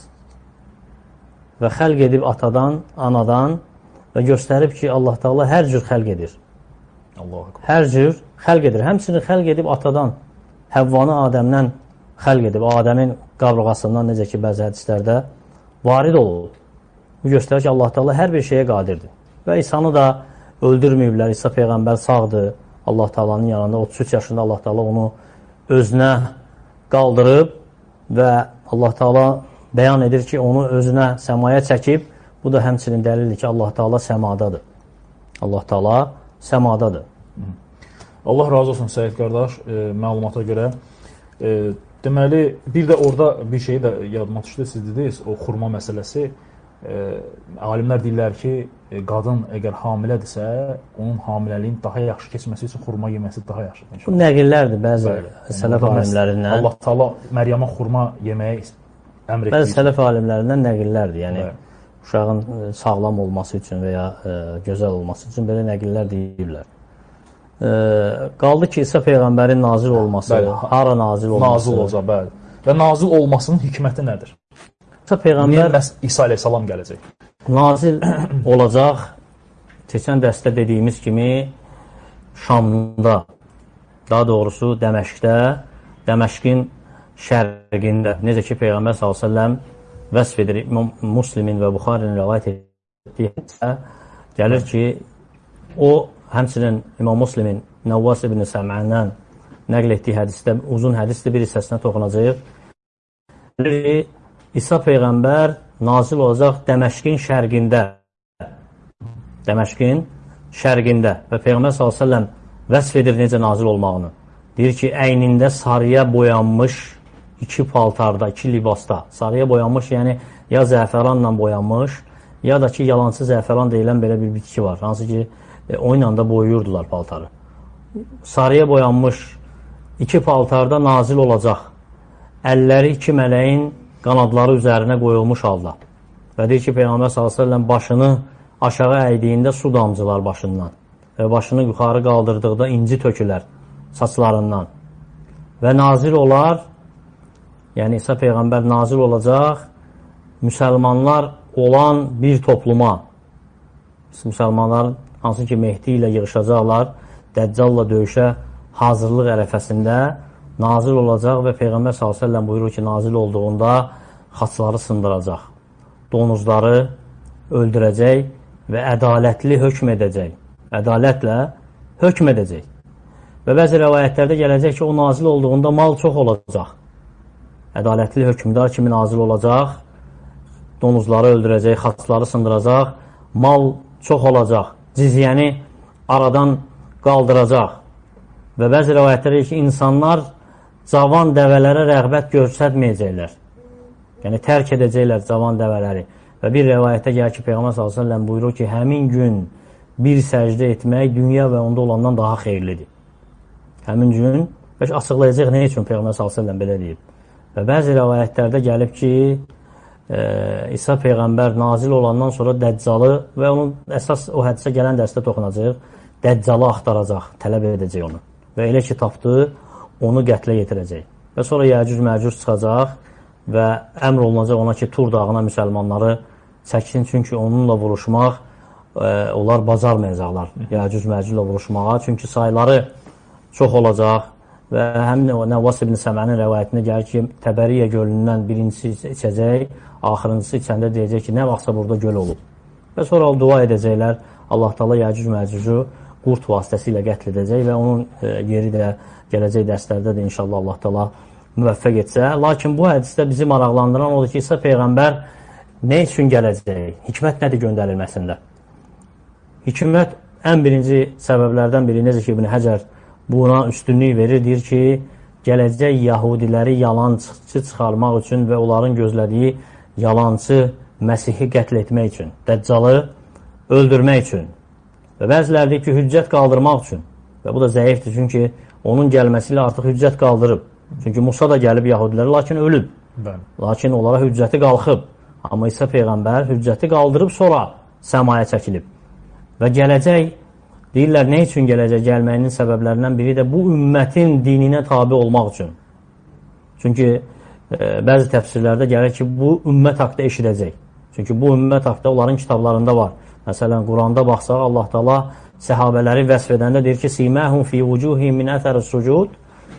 Və xəlq edib atadan, anadan və göstərib ki, Allah Taala hər cür xəlq edir. Allahu Ekber. Hər cür xəlq edir. Həmçinin xəlq edib atadan, Həvvanı Adəmdən xəlq edib. Adəmin qabrğasından necə ki, bəzi hədislərdə varid olur. Bu göstərir ki, Allah Taala hər bir şeyə qadirdir. Və İsa'nı da öldürməyiblər. İsa Peyğəmbər sağdır. Allah Taala'nın yanında otuz üç yaşında Allah Taala onu özünə qaldırıb və Allah Taala bəyan edir ki, onu özünə səmaya çəkib. Bu da həmçinin dəlildir ki, Allah Taala səmadadır. Allah Taala səmadadır. Allah razı olsun Səid qardaş, e, məlumata görə. E, deməli, bir də orada bir şey də yadıma düşdü, siz dediniz, o xurma məsələsi. E, alimlər deyirlər ki, e, qadın əgər hamilədirsə, onun hamiləliyin daha yaxşı keçməsi üçün xurma yeməsi daha yaxşıdır. Bu nəqillərdir bəzi sələf alimlərindən. Allah Taala Məryəmə xurma yeməyi əmr etdi. Bəzi sələf alimlərindən nəqillərdir. Yəni, bəli. Uşağın sağlam olması üçün və ya e, gözəl olması üçün belə nəqillər deyirlər. E, qaldı ki, İsa Peyğəmbərin nazil olması, bəli, hara nazil olması. Nazil olacaq, bəli. Və nazil olmasının hikməti nədir? İsa Peyğəmbər Niyə İsa əleyhissalam gələcək? Nazil olacaq, keçən dərsdə dediyimiz kimi Şamda, daha doğrusu Dəməşqdə, Dəməşqin şərqində, necə ki, Peyğəmbər sallallahu əleyhi və səlləm vəsf edir, Müslimin və Buxarinin rəvayət etdiyi hədisdə gəlir ki, o, həmçinin İmam Müslimin Nəvvas ibn Səm'əndən nəql etdiyi hədisdə, uzun hədisdə bir hissəsinə toxunacaq. Gəlir ki, İsa Peyğəmbər nazil olacaq Dəməşqin şərqində. Dəməşqin şərqində. Və Peyğəmbər sallallahu əleyhi və səlləm vəsf edir necə nazil olmağını. Deyir ki, əynində sarıya boyanmış iki paltarda, iki libasda. Sarıya boyanmış, yəni ya zəfəranla boyanmış, ya da ki, yalancı zəfəran deyilən belə bir bitki var. Hansı ki, e, o ilə da boyuyurdular paltarı. Sarıya boyanmış iki paltarda nazil olacaq. Əlləri iki mələyin qanadları üzərinə qoyulmuş halda. Və deyir ki, Peyğəmbər sallallahu əleyhi və səlləm başını aşağı əydiyində su damcılar başından və başını yuxarı qaldırdıqda inci tökülər saçlarından və nazil olar, yəni İsa Peyğəmbər nazil olacaq müsəlmanlar olan bir topluma. Müsəlmanlar hansı ki Mehdi ilə yığışacaqlar, Dəccalla döyüşə hazırlıq ərəfəsində nazil olacaq və Peyğəmbər sallallahu əleyhi və səlləm buyurur ki, nazil olduğunda xaçları sındıracaq, donuzları öldürəcək və ədalətli hökm edəcək. Ədalətlə hökm edəcək. Və bəzi rəvayətlərdə gələcək ki, o nazil olduğunda mal çox olacaq. Ədalətli hökmdar kimi nazil olacaq, donuzları öldürəcək, xaçları sındıracaq, mal çox olacaq, cizyəni aradan qaldıracaq. Və bəzi rəvayətlərdə ki, insanlar cavan dəvələrə rəğbət göstərməyəcəklər. Yəni, tərk edəcəklər cavan dəvələri. Və bir rəvayətə gəlir ki, Peyğəmbər sallallahu əleyhi və səlləm buyurur ki, həmin gün bir səcdə etmək dünya və onda olandan daha xeyirlidir. Həmin gün, və açıqlayacaq nə üçün Peyğəmbər sallallahu əleyhi və səlləm belə deyib. Və bəzi rəvayətlərdə gəlib ki, e, İsa Peyğəmbər nazil olandan sonra Dəccalı və onun əsas o hədisə gələn dərsdə toxunacaq, Dəccalı axtaracaq, tələb edəcək onu. Və elə ki, tapdı, onu qətlə yetirəcək. Və sonra Yəcüc Məcüc çıxacaq və əmr olunacaq ona ki, Tur dağına müsəlmanları çəksin, çünki onunla vuruşmaq e, onlar bacarmayacaqlar Yəcüc Məcüclə vuruşmağa, çünki sayları çox olacaq və həmin Nəvvas ibn Səmənin rəvayətində gəlir ki, Təbəriyyə gölündən birincisi içəcək, axırıncısı içəndə deyəcək ki, nə vaxtsa burada göl olub. Və sonra dua edəcəklər, Allah Taala Yəcüc Məcücü qurd vasitəsilə qətl edəcək və onun e, yeri də gələcək dərslərdə də inşallah Allah Taala müvəffəq etsə. Lakin bu hədisdə bizi maraqlandıran odur ki, İsa Peyğəmbər nə üçün gələcək? Hikmət nədir göndərilməsində? Hikmət ən birinci səbəblərdən biri, necə ki, İbn Həcər buna üstünlük verir, deyir ki, gələcək yahudiləri yalancı çıxarmaq üçün və onların gözlədiyi yalancı Məsihi qətl etmək üçün, Dəccalı öldürmək üçün və bəziləri deyir ki, hüccət qaldırmaq üçün və bu da zəifdir, çünki onun gəlməsi ilə artıq hüccət qaldırıb. Çünki Musa da gəlib yahudilərə, lakin ölüb. Bəli. Lakin onlara hüccəti qalxıb. Amma İsa Peyğəmbər hüccəti qaldırıb sonra səmaya çəkilib. Və gələcək, deyirlər, nə üçün gələcək? Gəlməyinin səbəblərindən biri də bu ümmətin dininə tabi olmaq üçün. Çünki e, bəzi təfsirlərdə gəlir ki, bu ümmət haqda eşidəcək. Çünki bu ümmət haqda onların kitablarında var. Məsələn, Quranda baxsaq, Allah Taala səhabələri vəsf edəndə deyir ki, siməhum fi vucuhihim min əthəris sucud,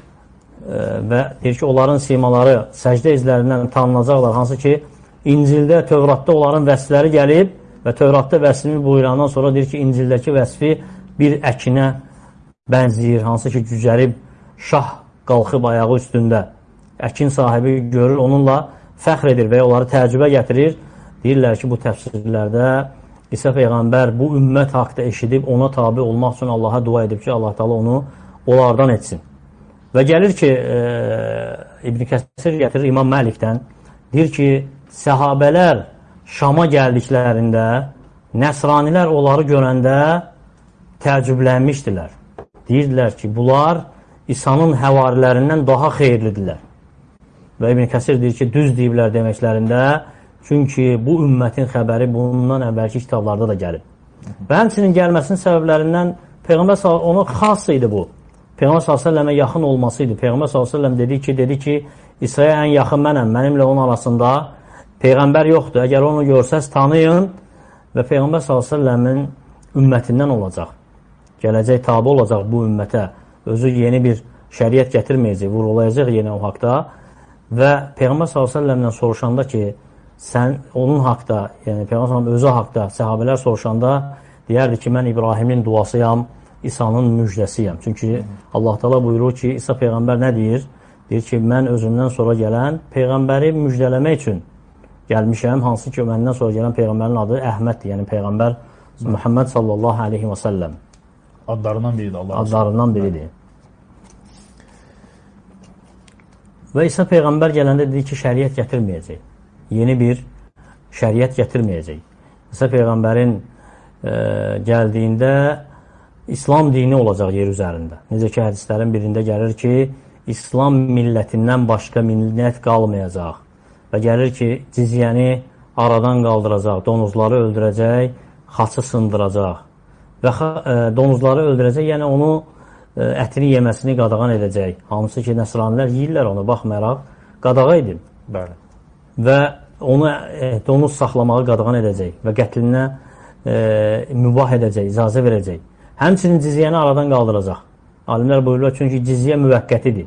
və deyir ki, onların simaları səcdə izlərindən tanınacaqlar. Hansı ki, İncildə, Tövratda onların vəsfləri gəlib və Tövratda vəsfini buyurandan sonra deyir ki, İncildəki vəsfi bir əkinə bənziyir. Hansı ki, cücərib şah qalxıb ayağı üstündə. Əkin sahibi görür, onunla fəxr edir və onları təəccübə gətirir. Deyirlər ki, bu təfsirlərdə İsa Peyğəmbər bu ümmət haqda eşidib, ona tabi olmaq üçün Allaha dua edib ki, Allah Taala onu onlardan etsin. Və gəlir ki, e, İbn Kəsir gətirir İmam Məlikdən, deyir ki, səhabələr Şama gəldiklərində nəsranilər onları görəndə təəccüblənmişdilər. Deyirdilər ki, bunlar İsa'nın həvarilərindən daha xeyirlidirlər. Və İbn Kəsir deyir ki, düz deyiblər deməklərində, çünki bu ümmətin xəbəri bundan əvvəlki kitablarda da gəlib. Və həmçinin gəlməsinin səbəblərindən Peyğəmbər ona xas idi bu. Peyğəmbər sallallahu əleyhi və səlləmə yaxın olması idi. Peyğəmbər sallallahu əleyhi və səlləm dedi ki, dedi ki, İsa'ya ən yaxın mənəm, mənimlə onun arasında Peyğəmbər yoxdur. Əgər onu görsəz, tanıyın və Peyğəmbər sallallahu əleyhi və səlləmin ümmətindən olacaq. Gələcək tabi olacaq bu ümmətə. Özü yeni bir şəriət gətirməyəcək, vurulacaq yenə o haqda. Və Peyğəmbər sallallahu əleyhi və səlləmdən soruşanda ki, sən onun haqda, yəni Peyğəmbər sallallahu özü haqda səhabələr soruşanda deyərdi ki, mən İbrahimin duasıyam, İsa'nın müjdəsiyəm. Çünki Allah Taala buyurur ki, İsa Peyğəmbər nə deyir? Deyir ki, mən özümdən sonra gələn Peyğəmbəri müjdələmək üçün gəlmişəm. Hansı ki, məndən sonra gələn Peyğəmbərin adı Əhməddir. Yəni Peyğəmbər Muhammed sallallahu aleyhi və səlləm. Adlarından biridir. Allah Adlarından biridir. Və İsa Peyğəmbər gələndə dedi ki, şəriət gətirməyəcək. Yeni bir şəriət gətirməyəcək. İsa Peyğəmbərin e, gəldiyində İslam dini olacaq yer üzərində. Necə ki, hədislərin birində gəlir ki, İslam millətindən başqa millət qalmayacaq. Və gəlir ki, cizyəni aradan qaldıracaq, donuzları öldürəcək, xaçı sındıracaq. Və e, donuzları öldürəcək, yəni onu e, ətini yeməsini qadağan edəcək. Hamısı ki, nəsranilər yiyirlər onu, baxmayaraq, qadağa edin. Bəli. Və onu e, donuz saxlamağı qadağan edəcək və qətlinə e, mübah edəcək, icazə verəcək. Həmçinin cizyəni aradan qaldıracaq. Alimlər buyururlar, çünki cizyə müvəqqətidir.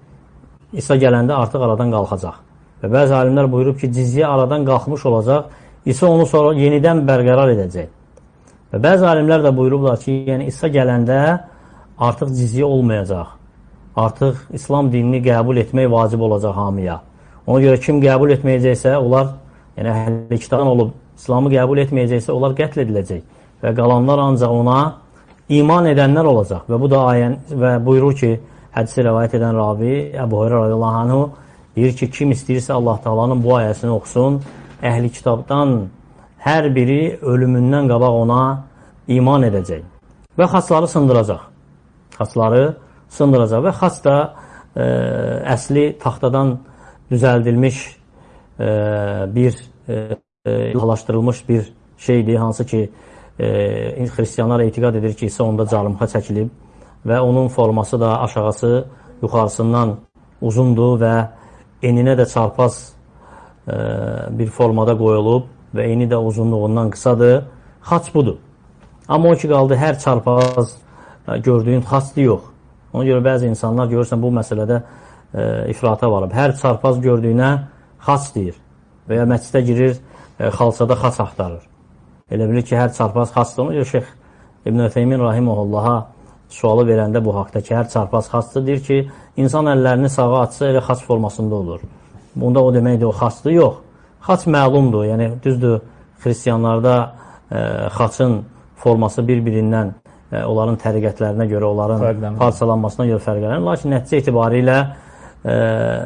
İsa gələndə artıq aradan qalxacaq. Və bəzi alimlər buyurub ki, cizyə aradan qalxmış olacaq, İsa onu sonra yenidən bərqərar edəcək. Və bəzi alimlər də buyurublar ki, yəni İsa gələndə artıq cizyə olmayacaq. Artıq İslam dinini qəbul etmək vacib olacaq hamıya. Ona görə kim qəbul etməyəcəksə, onlar, yəni əhl-i kitabdan olub, İslamı qəbul etməyəcəksə, onlar qətl ediləcək. Və qalanlar ancaq ona iman edənlər olacaq. Və bu da ayən və buyurur ki, hədisi rəvayət edən ravi Əbu Hüreyrə radiyallahu anhu deyir ki, kim istəyirsə Allah Taala'nın bu ayəsini oxusun, əhli kitabdan hər biri ölümündən qabaq ona iman edəcək. Və xaçları sındıracaq. Xaçları sındıracaq. Və xaç da e, əsli taxtadan düzəldilmiş e, bir e, halaşdırılmış bir şeydir, hansı ki e, xristiyanlar etiqad edir ki, İsa onda carımxa çəkilib və onun forması da aşağısı yuxarısından uzundur və eninə də çarpaz e, bir formada qoyulub və eni də uzunluğundan qısadır. Xaç budur. Amma o ki qaldı, hər çarpaz e, gördüyün xaçdır yox. Ona görə bəzi insanlar görürsən bu məsələdə e, ifrata varıb. Hər çarpaz gördüyünə xaç deyir və ya məscidə girir, e, xalçada xaç axtarır. Elə bilir ki, hər çarpaz xaçdır. Ona görə Şeyx İbn Ötheymin rahimehullaha sualı verəndə bu haqda ki, hər çarpaz xaçdır, deyir ki, insan əllərini sağa atsa elə xaç formasında olur. Bunda o deməkdir, o xaçdır, yox. Xaç məlumdur, yəni düzdür, xristiyanlarda e, xaçın forması bir-birindən, e, onların təriqətlərinə görə, onların fərqlənir. Parçalanmasına görə fərqlənir. Lakin nəticə etibarilə e,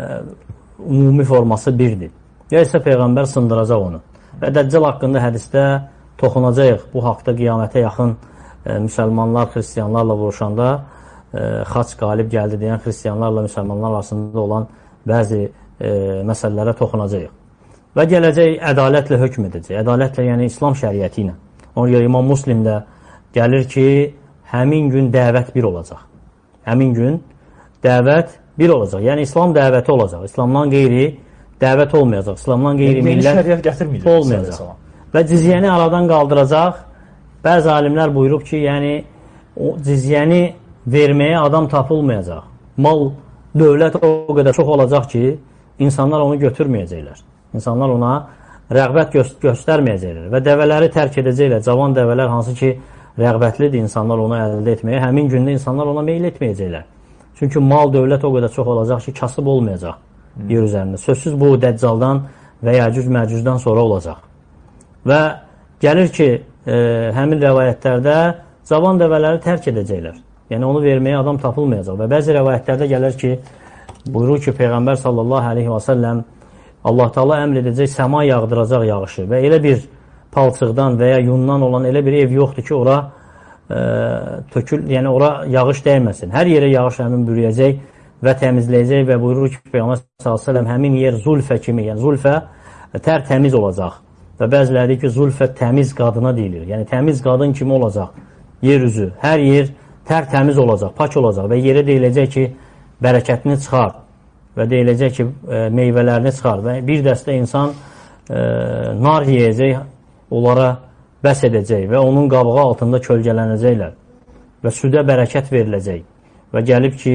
ümumi forması birdir. Ya isə Peyğəmbər sındıracaq onu. Və Dəccal haqqında hədisdə toxunacaq bu haqda qiyamətə yaxın e, müsəlmanlar, xristiyanlarla vuruşanda xaç qalib gəldi deyən xristiyanlarla müsəlmanlar arasında olan bəzi e, məsələlərə toxunacaq. Və gələcək ədalətlə hökm edəcək. Ədalətlə, yəni İslam şəriəti ilə. Ona görə İmam Müslimdə gəlir ki, həmin gün dəvət bir olacaq. Həmin gün dəvət bir olacaq. Yəni İslam dəvəti olacaq. İslamdan qeyri dəvət olmayacaq. İslamdan qeyri yəni, millət şəriət gətirməyəcək olmayacaq. Və cizyəni aradan qaldıracaq. Bəzi alimlər buyurub ki, yəni o cizyəni verməyə adam tapılmayacaq. Mal, dövlət o qədər çox olacaq ki, insanlar onu götürməyəcəklər. İnsanlar ona rəğbət gö göstərməyəcəklər və dəvələri tərk edəcəklər. Cavan dəvələr hansı ki, rəğbətlidir insanlar onu əldə etməyə, həmin gündə insanlar ona meyil etməyəcəklər. Çünki mal, dövlət o qədər çox olacaq ki, kasıb olmayacaq hmm. yer üzərində. Sözsüz bu Dəccaldan və Yəcüc Məcücdən sonra olacaq. Və gəlir ki, e, həmin rəvayətlərdə cavan dəvələri tərk edəcəklər. Yəni onu verməyə adam tapılmayacaq. Və bəzi rəvayətlərdə gəlir ki, buyurur ki, Peyğəmbər sallallahu aleyhi və səlləm Allah Taala əmr edəcək, səma yağdıracaq yağışı və elə bir palçıqdan və ya yundan olan elə bir ev yoxdur ki, ora e, tökül, yəni ora yağış dəyməsin. Hər yerə yağış həmin bürüyəcək və təmizləyəcək və buyurur ki, Peyğəmbər sallallahu aleyhi və səlləm həmin yer zulfə kimi, yəni zulfə tər təmiz olacaq. Və bəziləri ki, zulfə təmiz qadına deyilir. Yəni təmiz qadın kimi olacaq yer üzü. Hər yer tər təmiz olacaq, pak olacaq və yerə deyiləcək ki, bərəkətini çıxar və deyiləcək ki, e, meyvələrini çıxar və bir dəstə insan e, nar yiyəcək, onlara bəs edəcək və onun qabığı altında kölgələnəcəklər və südə bərəkət veriləcək və gəlib ki,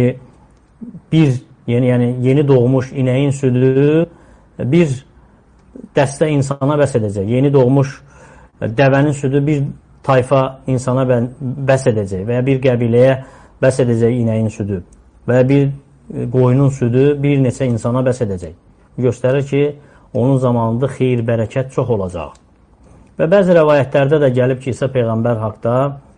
bir yeni, yəni, yeni doğmuş inəyin südü bir dəstə insana bəs edəcək. Yeni doğmuş dəvənin südü bir tayfa insana bəs edəcək və ya bir qəbiləyə bəs edəcək inəyin südü və ya bir qoyunun südü bir neçə insana bəs edəcək. Göstərir ki, onun zamanında xeyir, bərəkət çox olacaq. Və bəzi rəvayətlərdə də gəlib ki, İsa Peyğəmbər haqda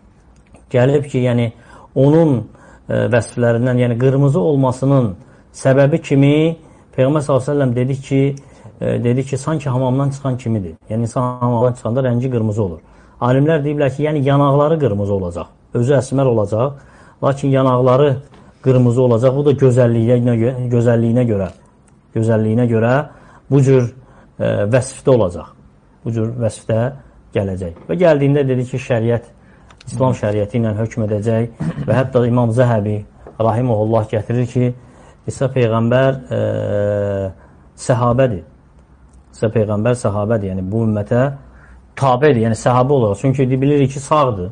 gəlib ki, yəni onun e, vəsflərindən, yəni qırmızı olmasının səbəbi kimi Peyğəmbər sallallahu əleyhi və səlləm dedi ki, e, dedi ki, sanki hamamdan çıxan kimidir. Yəni insan hamamdan çıxanda rəngi qırmızı olur. Alimlər deyiblər ki, yəni yanaqları qırmızı olacaq. Özü əsmər olacaq, lakin yanaqları qırmızı olacaq. Bu da gözəlliyinə, gözəlliyinə görə, gözəlliyinə görə bu cür e, vəsfdə olacaq. Bu cür vəsfdə gələcək. Və gəldiyində dedi ki, şəriət, İslam şəriəti ilə hökm edəcək və hətta İmam Zəhəbi rahimehullah gətirir ki, İsa Peyğəmbər e, səhabədir. İsa Peyğəmbər səhabədir. Yəni bu ümmətə tabedir, yəni səhabə olaraq. Çünki bilirik ki, sağdır.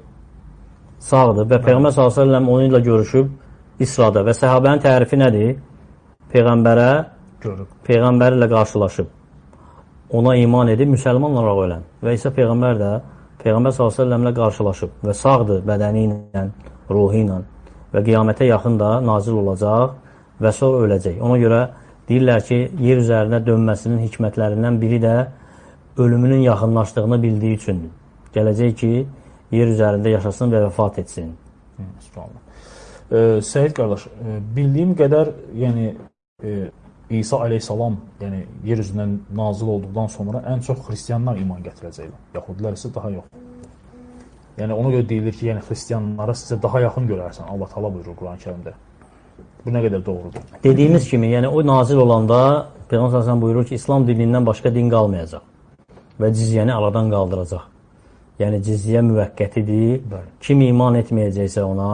Sağdır və Peyğəmbər sallallahu əleyhi və səlləm onu ilə görüşüb İsrada və səhabənin tərifi nədir? Peyğəmbərə görüb, Peyğəmbər ilə qarşılaşıb, ona iman edib, müsəlman olaraq ölən və İsa Peyğəmbər də Peyğəmbər sallallahu əleyhi və səlləmlə qarşılaşıb və sağdır bədəni ilə, ruhu ilə və qiyamətə yaxın da nazil olacaq və sonra öləcək. Ona görə deyirlər ki, yer üzərində dönməsinin hikmətlərindən biri də ölümünün yaxınlaşdığını bildiyi üçündür. Gələcək ki, yer üzərində yaşasın və vəfat etsin. Subhanallah. E, Səyid qardaş, e, bildiyim qədər, yəni e, İsa aleyhissalam, yəni yer üzündən nazil olduqdan sonra ən çox xristiyanlar iman gətirəcəklər. Yahudilər isə daha yox. Yəni ona görə deyilir ki, yəni xristiyanlara sizə daha yaxın görərsən. Allah Taala buyurur Quran-Kərimdə. Bu nə qədər doğrudur? Dediyimiz kimi, yəni o nazil olanda Peyğəmbər sallallahu əleyhi və səlləm buyurur ki, İslam dinindən başqa din qalmayacaq və cizyəni aradan qaldıracaq. Yəni cizyə müvəqqətidir. Bəli. Kim iman etməyəcəksə ona,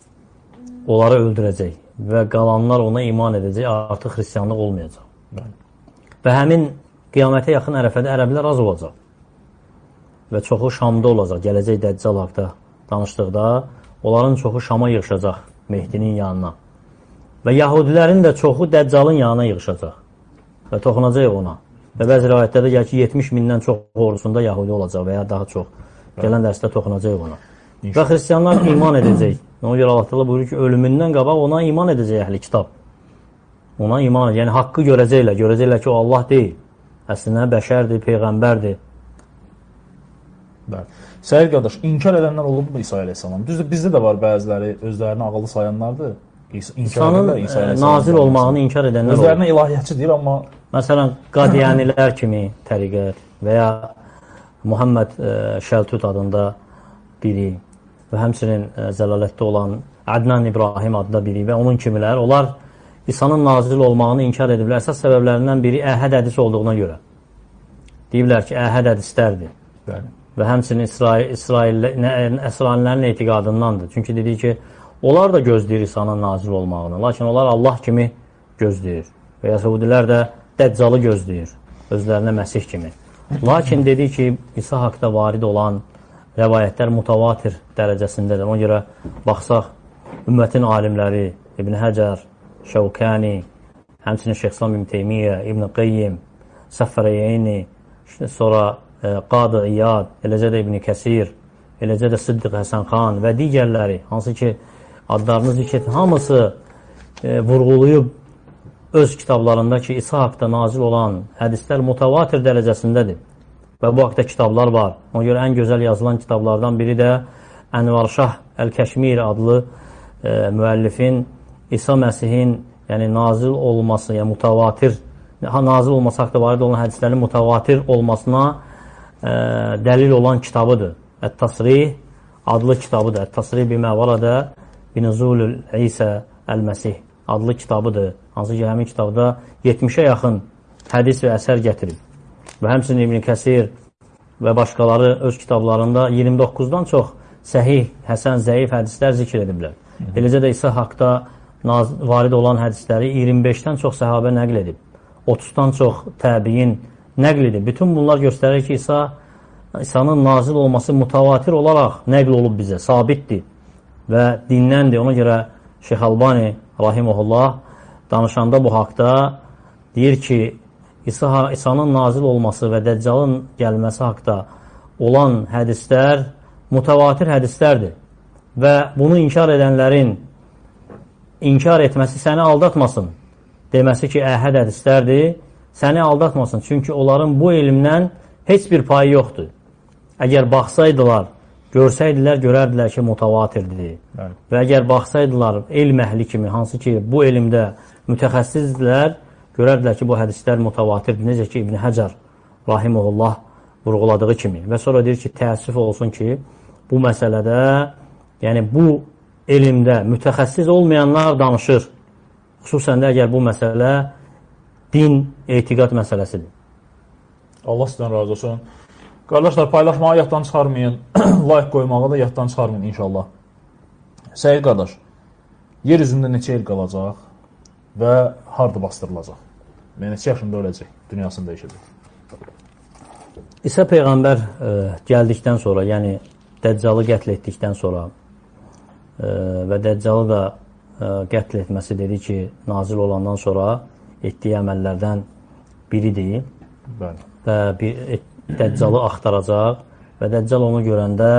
onları öldürəcək və qalanlar ona iman edəcək, artıq xristiyanlıq olmayacaq. Bəli. Və həmin qiyamətə yaxın ərəfədə ərəblər az olacaq və çoxu Şamda olacaq. Gələcək Dəccal haqda danışdıqda onların çoxu Şama yığışacaq, Mehdinin yanına və Yahudilərin də çoxu Dəccalın yanına yığışacaq və toxunacaq ona. Və bəzi rivayətlərdə gəlir ki, yetmiş mindən çox ordusunda Yahudi olacaq və ya daha çox. Gələn dərsdə toxunacaq ona. Və xristiyanlar iman edəcək. Ona görə Allah Teala buyurur ki, ölümündən qabaq ona iman edəcək əhli kitab. Ona iman edəcək. Yəni haqqı görəcəklər. Görəcəklər ki, o Allah deyil. Əslində bəşərdir, peyğəmbərdir. Bəli. Səyid qardaş, inkar edənlər olub mu İsa əleyhissalam? Düzdür, bizdə də var bəziləri özlərini ağıllı sayanlardır. İnsanın nazil olmağını inkar edənlər olur. Özlərinə ilahiyyətçi deyir, amma... Məsələn, Qadiyənilər kimi təriqət və ya Muhammed Şəltut adında biri və həmçinin Zəlalətdə olan Adnan İbrahim adında biri və onun kimilər, onlar İsa'nın nazil olmağını inkar ediblər. Əsas səbəblərindən biri əhəd hədisi olduğuna görə. Deyiblər ki, əhəd hədislərdir. Bəli. Və həmçinin İsrail, İsrail, əsranilərin etiqadındandır. Çünki dedik ki, onlar da gözləyir İsa'nın nazil olmağını. Lakin onlar Allah kimi gözləyir. Və Yəhudilər də Dəccalı gözləyir. Özlərinə Məsih kimi. Lakin dedik ki, İsa haqda varid olan rəvayətlər mutavatir dərəcəsindədir. Ona görə baxsaq, ümmətin alimləri İbn Həcər, Şəvkəni, həmçinin Şeyx İslam İbn Teymiyyə, İbn Qeyyim, Səffərəyini, sonra e, Qadı İyad, eləcə də İbn Kəsir, eləcə də Sıddiq Həsən xan və digərləri, hansı ki, adlarını zikr etin, hamısı e, vurğulayıb öz kitablarında ki, İsa haqda nazil olan hədislər mutavatir dərəcəsindədir. Və bu haqda kitablar var. Ona görə ən gözəl yazılan kitablardan biri də Ənvar Şah Əl-Kəşmir adlı e, müəllifin İsa Məsihin yəni nazil olması, yəni mutavatir, ha, nazil olması haqda varid olan hədislərin mutavatir olmasına e, dəlil olan kitabıdır. Ət-Tasrih adlı kitabıdır. Ət-Tasrih bimə varadə binuzulul İsa Əl-Məsih adlı kitabıdır. Hansı ki, həmin kitabda yetmişə yaxın hədis və əsər gətirib. Və həmçinin İbn Kəsir və başqaları öz kitablarında iyirmi doqquzdan çox səhih, həsən, zəif hədislər zikr ediblər. Eləcə də İsa haqda varid olan hədisləri iyirmi beşdən çox səhabə nəql edib. otuzdan çox təbiin nəql edib. Bütün bunlar göstərir ki, İsa, İsa'nın nazil olması mutavatir olaraq nəql olub bizə, sabitdir və dinləndir. Ona görə Şeyx Albani rahimehullah danışanda bu haqda deyir ki, İsa, İsa'nın nazil olması və Dəccalın gəlməsi haqda olan hədislər mutavatir hədislərdir. Və bunu inkar edənlərin inkar etməsi səni aldatmasın. Deməsi ki, əhəd hədislərdir, səni aldatmasın. Çünki onların bu elmdən heç bir payı yoxdur. Əgər baxsaydılar, görsəydilər, görərdilər ki, mutavatirdir. Bəli. Və əgər baxsaydılar, elm əhli kimi, hansı ki, bu elmdə mütəxəssisdirlər, görərdilər ki, bu hədislər mutavatirdir. Necə ki, İbn Həcər rahimehullah vurğuladığı kimi. Və sonra deyir ki, təəssüf olsun ki, bu məsələdə, yəni bu elmdə mütəxəssis olmayanlar danışır. Xüsusən də əgər bu məsələ din, etiqad məsələsidir. Allah sizdən razı olsun. Qardaşlar, paylaşmağı yaddan çıxarmayın. Like qoymağı da yaddan çıxarmayın inşallah. Səyid qardaş, yer üzündə neçə il qalacaq və harada bastırılacaq? Və neçə yaşında öləcək, dünyasını dəyişəcək? İsa Peyğəmbər e, gəldikdən sonra, yəni Dəccalı qətl etdikdən sonra e, və Dəccalı da e, qətl etməsi dedi ki, nazil olandan sonra etdiyi əməllərdən biridir. Bəli. Və bir, et, Dəccalı axtaracaq və Dəccal onu görəndə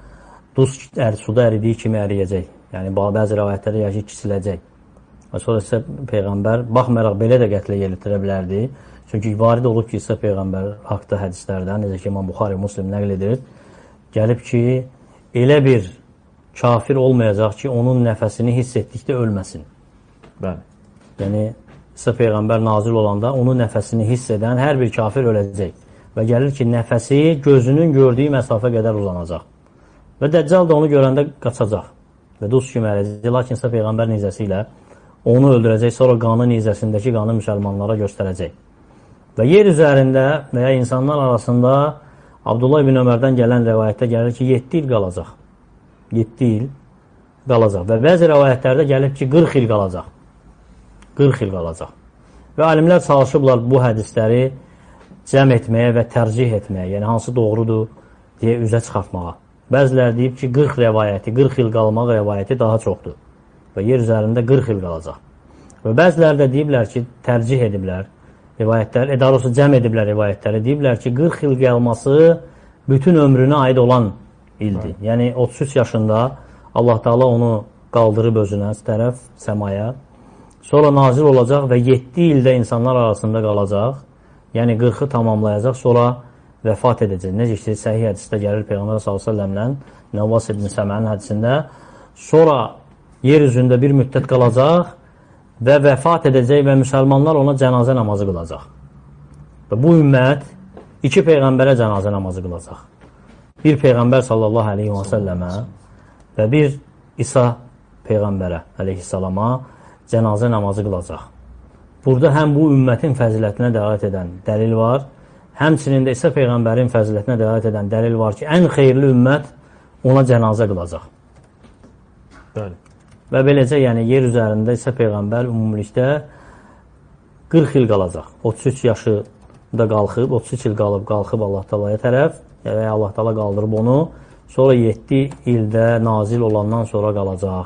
duz ər, suda əridiyi kimi əriyəcək. Yəni, bəzi rəvayətlərdə yaxşı kisiləcək. Və sonra isə Peyğəmbər, baxmayaraq belə də qətlə yeritirə bilərdi. Çünki varid olub ki, İsa Peyğəmbər haqda hədislərdən, necə ki, İmam Buxari, Muslim nəql edir, gəlib ki, elə bir kafir olmayacaq ki, onun nəfəsini hiss etdikdə ölməsin. Bəli. Yəni, İsa Peyğəmbər nazil olanda onun nəfəsini hiss edən hər bir kafir öləcək. Və gəlir ki, nəfəsi gözünün gördüyü məsafə qədər uzanacaq. Və Dəccal da onu görəndə qaçacaq. Və duz kimi ərəcək. Lakin İsa Peyğəmbər nizəsi ilə onu öldürəcək, sonra qanı nizəsindəki qanı müsəlmanlara göstərəcək. Və yer üzərində və ya insanlar arasında Abdullah ibn Ömərdən gələn rəvayətdə gəlir ki, yeddi il qalacaq. yeddi il qalacaq. Və bəzi rəvayətlərdə gəlib ki, qırx il qalacaq. qırx il qalacaq. Və alimlər çalışıblar bu hədisləri cəm etməyə və tərcih etməyə, yəni hansı doğrudur deyə üzə çıxartmağa. Bəzilər deyib ki, qırx rəvayəti, qırx il qalmaq rəvayəti daha çoxdur. Və yer üzərində qırx il qalacaq. Və bəzilər də deyiblər ki, tərcih ediblər rivayətləri, daha doğrusu cəm ediblər rivayətləri, deyiblər ki, qırx il qalması bütün ömrünə aid olan ildir. Hı. Yəni, otuz üç yaşında Allah Teala onu qaldırıb özünə tərəf, səmaya, sonra nazil olacaq və yeddi ildə insanlar arasında qalacaq, yəni qırxı tamamlayacaq, sonra vəfat edəcək. Necə ki, səhih hədisdə gəlir Peyğəmbər sallallahu əleyhi və səlləmlə Nəvvas ibn Səmənin hədisində, sonra yer üzündə bir müddət qalacaq və vəfat edəcək və müsəlmanlar ona cənazə namazı qılacaq. Və bu ümmət iki Peyğəmbərə cənazə namazı qılacaq. Bir Peyğəmbər sallallahu əleyhi və səlləmə və bir İsa Peyğəmbərə əleyhissalama cənazə namazı qılacaq. Burada həm bu ümmətin fəzilətinə dəlalət edən dəlil var, həmçinin də İsa Peyğəmbərin fəzilətinə dəlalət edən dəlil var ki, ən xeyirli ümmət ona cənazə qılacaq. Bəli. Və beləcə, yəni yer üzərində İsa Peyğəmbər ümumilikdə qırx il qalacaq. otuz üç yaşı da qalxıb, otuz üç il qalıb, qalxıb Allah Taalaya tərəf və Allah Taala qaldırıb onu, sonra yeddi ildə nazil olandan sonra qalacaq.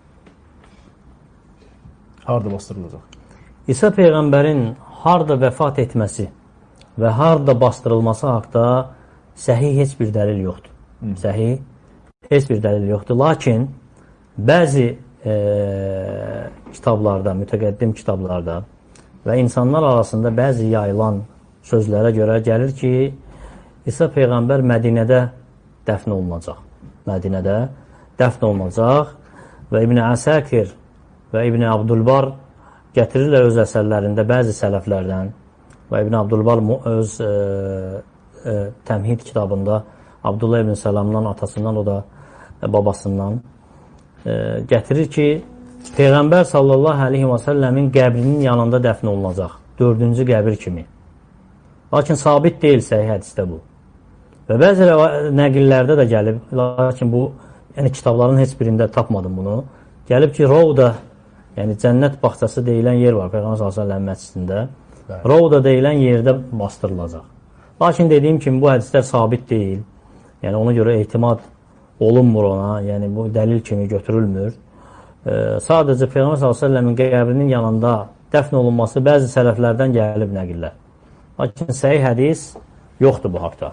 Harada bastırılacaq? İsa Peyğəmbərin harda vəfat etməsi və harda bastırılması haqda səhih heç bir dəlil yoxdur. Hı. Səhih heç bir dəlil yoxdur. Lakin bəzi e, kitablarda, mütəqəddim kitablarda və insanlar arasında bəzi yayılan sözlərə görə gəlir ki, İsa Peyğəmbər Mədinədə dəfn olunacaq. Mədinədə dəfn olunacaq və İbn Əsakir və İbn Abdülbar gətirirlər öz əsərlərində bəzi sələflərdən və İbn Abdülbar öz e, e, Təmhid kitabında Abdullah ibn Səlamdan, atasından, o da e, babasından e, gətirir ki, Peyğəmbər sallallahu aleyhi və səlləmin qəbrinin yanında dəfn olunacaq. Dördüncü qəbir kimi. Lakin sabit deyil səhih hədisdə bu. Və bəzi nəqillərdə də gəlib, lakin bu, yəni kitabların heç birində tapmadım bunu. Gəlib ki, Rovda, yəni cənnət bağçası deyilən yer var Peyğəmbər sallallahu aleyhi və səlləm məscidində. Rovda deyilən yerdə bastırılacaq. Lakin dediyim kimi bu hədislər sabit deyil. Yəni ona görə etimad olunmur ona, yəni bu dəlil kimi götürülmür. E, sadəcə Peyğəmbər sallallahu aleyhi və səlləmin qəbrinin yanında dəfn olunması bəzi sələflərdən gəlib nəqillər. Lakin səhih hədis yoxdur bu haqda.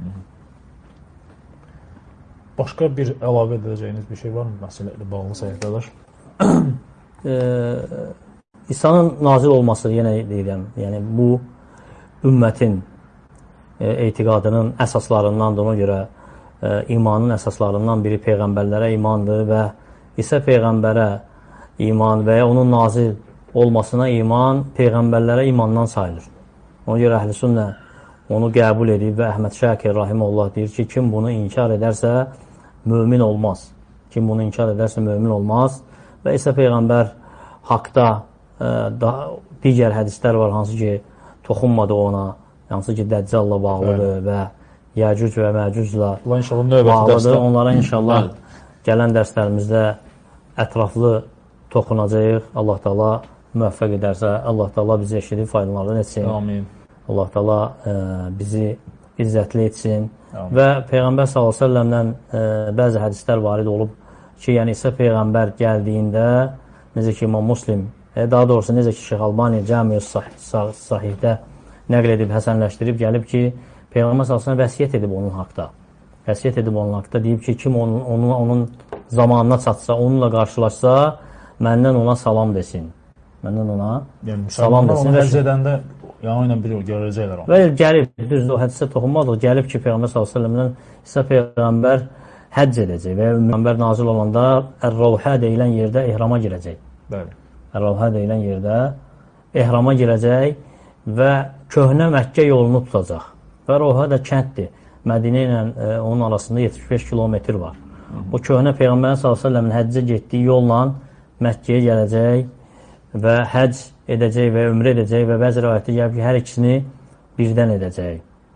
Başqa bir əlavə edəcəyiniz bir şey var mı? Məsələ ilə bağlı Səyyid qardaş. e, İsa'nın nazil olması, yenə deyirəm, yəni bu ümmətin e, etiqadının əsaslarındandır. Ona görə e, imanın əsaslarından biri Peyğəmbərlərə imandır və İsa Peyğəmbərə iman və ya onun nazil olmasına iman Peyğəmbərlərə imandan sayılır. Ona görə Əhl-i Sünnə onu qəbul edib və Əhməd Şakir rahimehullah deyir ki, kim bunu inkar edərsə mömin olmaz. Kim bunu inkar edərsə mömin olmaz. Və İsa Peyğəmbər haqda e, daha, digər hədislər var, hansı ki toxunmadı ona, hansı ki Dəccalla bağlıdır Bəli. Və Yəcüc və Məcüclə bağlıdır. Onlara inşallah gələn dərslərimizdə ətraflı toxunacaq. Allah Taala müvəffəq edərsə, Allah Taala bizi eşidib faydalardan etsin. Amin. Allah Taala e, bizi izzətli etsin. Amin. Və Peyğəmbər sallallahu əleyhi və səlləmdən e, bəzi hədislər varid olub ki, yəni İsa Peyğəmbər gəldiyində, necə ki İmam Muslim, e, daha doğrusu necə ki Şeyx Albani Cəmi-ül Sahih, Sahihdə nəql edib, həsənləşdirib, gəlib ki, Peyğəmbər sallallahu əleyhi və səlləm vəsiyyət edib onun haqda. Vəsiyyət edib onun haqda, deyib ki, kim onun, onun, onun zamanına çatsa, onunla qarşılaşsa, məndən ona salam desin. Məndən ona yəni, salam desin. Yəni, həcc edəndə yəni ilə bir görəcəklər onu. Və gəlib, düzdür, o hədisə toxunmadıq, gəlib ki, Peyğəmbər sallallahu əleyhi və səlləmdən İsa Peyğəmbər həcc edəcək və Peyğəmbər nazil olanda Ər-Ravhə deyilən yerdə ehrama girəcək. Bəli. Ər-Ravhə deyilən yerdə ehrama girəcək və köhnə Məkkə yolunu tutacaq. Və Ravhə də kənddir. Mədinə ilə e, onun arasında yetmiş beş kilometr var. Hı -hı. O köhnə Peyğəmbər sallallahu əleyhi və səlləmin həccə getdiyi yolla Məkkəyə gələcək və həcc edəcək və ömrə edəcək və bəzi rivayətdə gəlib ki, hər ikisini birdən edəcək.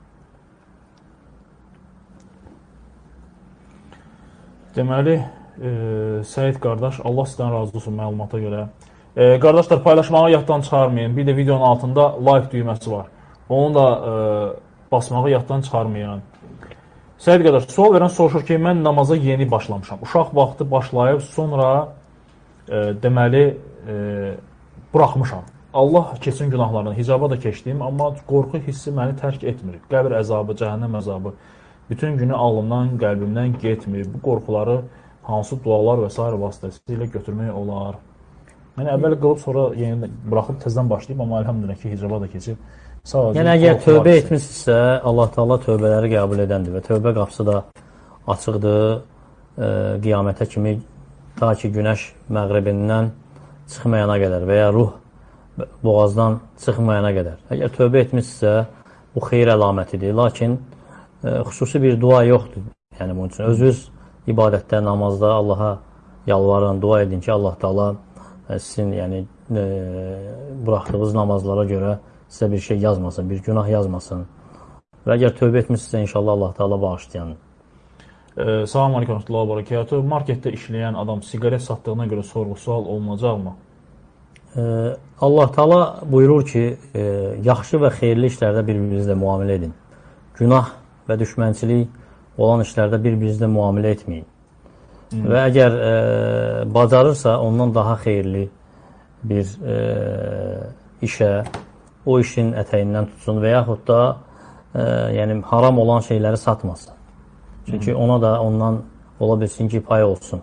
Deməli, e, Səid qardaş, Allah sizdən razı olsun məlumata görə. E, qardaşlar, paylaşmağı yaddan çıxarmayın. Bir də videonun altında like düyməsi var. Onu da e, basmağı yaddan çıxarmayın. Səid qardaş, sual verən soruşur ki, mən namaza yeni başlamışam. Uşaq vaxtı başlayıb, sonra e, deməli, e, buraxmışam. Allah keçsin günahlarını, hicaba da keçdim, amma qorxu hissi məni tərk etmir. Qəbir əzabı, cəhənnəm əzabı bütün günü ağlımdan, qəlbimdən getmir. Bu qorxuları hansı dualar və s. vasitəsilə götürmək olar? Yəni, əvvəl qılıb, sonra yeni buraxıb təzdən başlayıb, amma əlhamdülillah ki, hicaba da keçib. Yəni, əgər tövbə etmişsə, Allah Taala tövbələri qəbul edəndir və tövbə qapısı da açıqdır e, qiyamətə kimi, ta ki, günəş məğribindən çıxmayana qədər və ya ruh boğazdan çıxmayana qədər. Əgər tövbə etmişsə, bu xeyir əlamətidir. Lakin e, xüsusi bir dua yoxdur. Yəni, bunun üçün özünüz ibadətdə, namazda Allaha yalvarın, dua edin ki, Allah Taala sizin yəni e, buraxdığınız namazlara görə sizə bir şey yazmasın, bir günah yazmasın. Və əgər tövbə etmişsinizsə, inşallah Allah Taala bağışlayandır. E, Salam aleykum, rahmetullah, barakatuhu. Marketdə işləyən adam siqaret satdığına görə sorğu-sual olunacaqmı? E, Allah Taala buyurur ki, e, yaxşı və xeyirli işlərdə bir-birinizlə müamilə edin. Günah və düşmənçilik olan işlərdə bir-birinizlə müamilə etməyin. Hmm. Və əgər e, bacarırsa, ondan daha xeyirli bir e, işə, o işin ətəyindən tutsun və yaxud da e, yəni haram olan şeyləri satmasın. Çünki hmm. ona da ondan ola bilsin ki, pay olsun.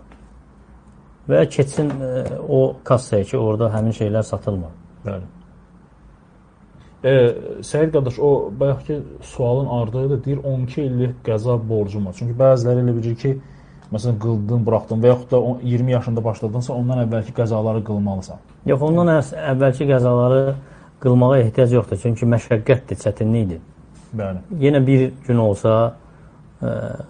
Və keçsin e, o kassaya ki, orada həmin şeylər satılmır. Bəli. E, Səyid qardaş, o bayaqki sualın ardığıdır, deyir on iki illik qəza borcum var. Çünki bəziləri elə bilir ki, məsələn, qıldın, buraxdın və yaxud da iyirmi yaşında başladınsa, ondan əvvəlki qəzaları qılmalısan. Yox, ondan əvvəlki qəzaları qılmağa ehtiyac yoxdur. Çünki məşəqqətdir, çətinlikdir. Bəli. Yenə bir gün olsa e,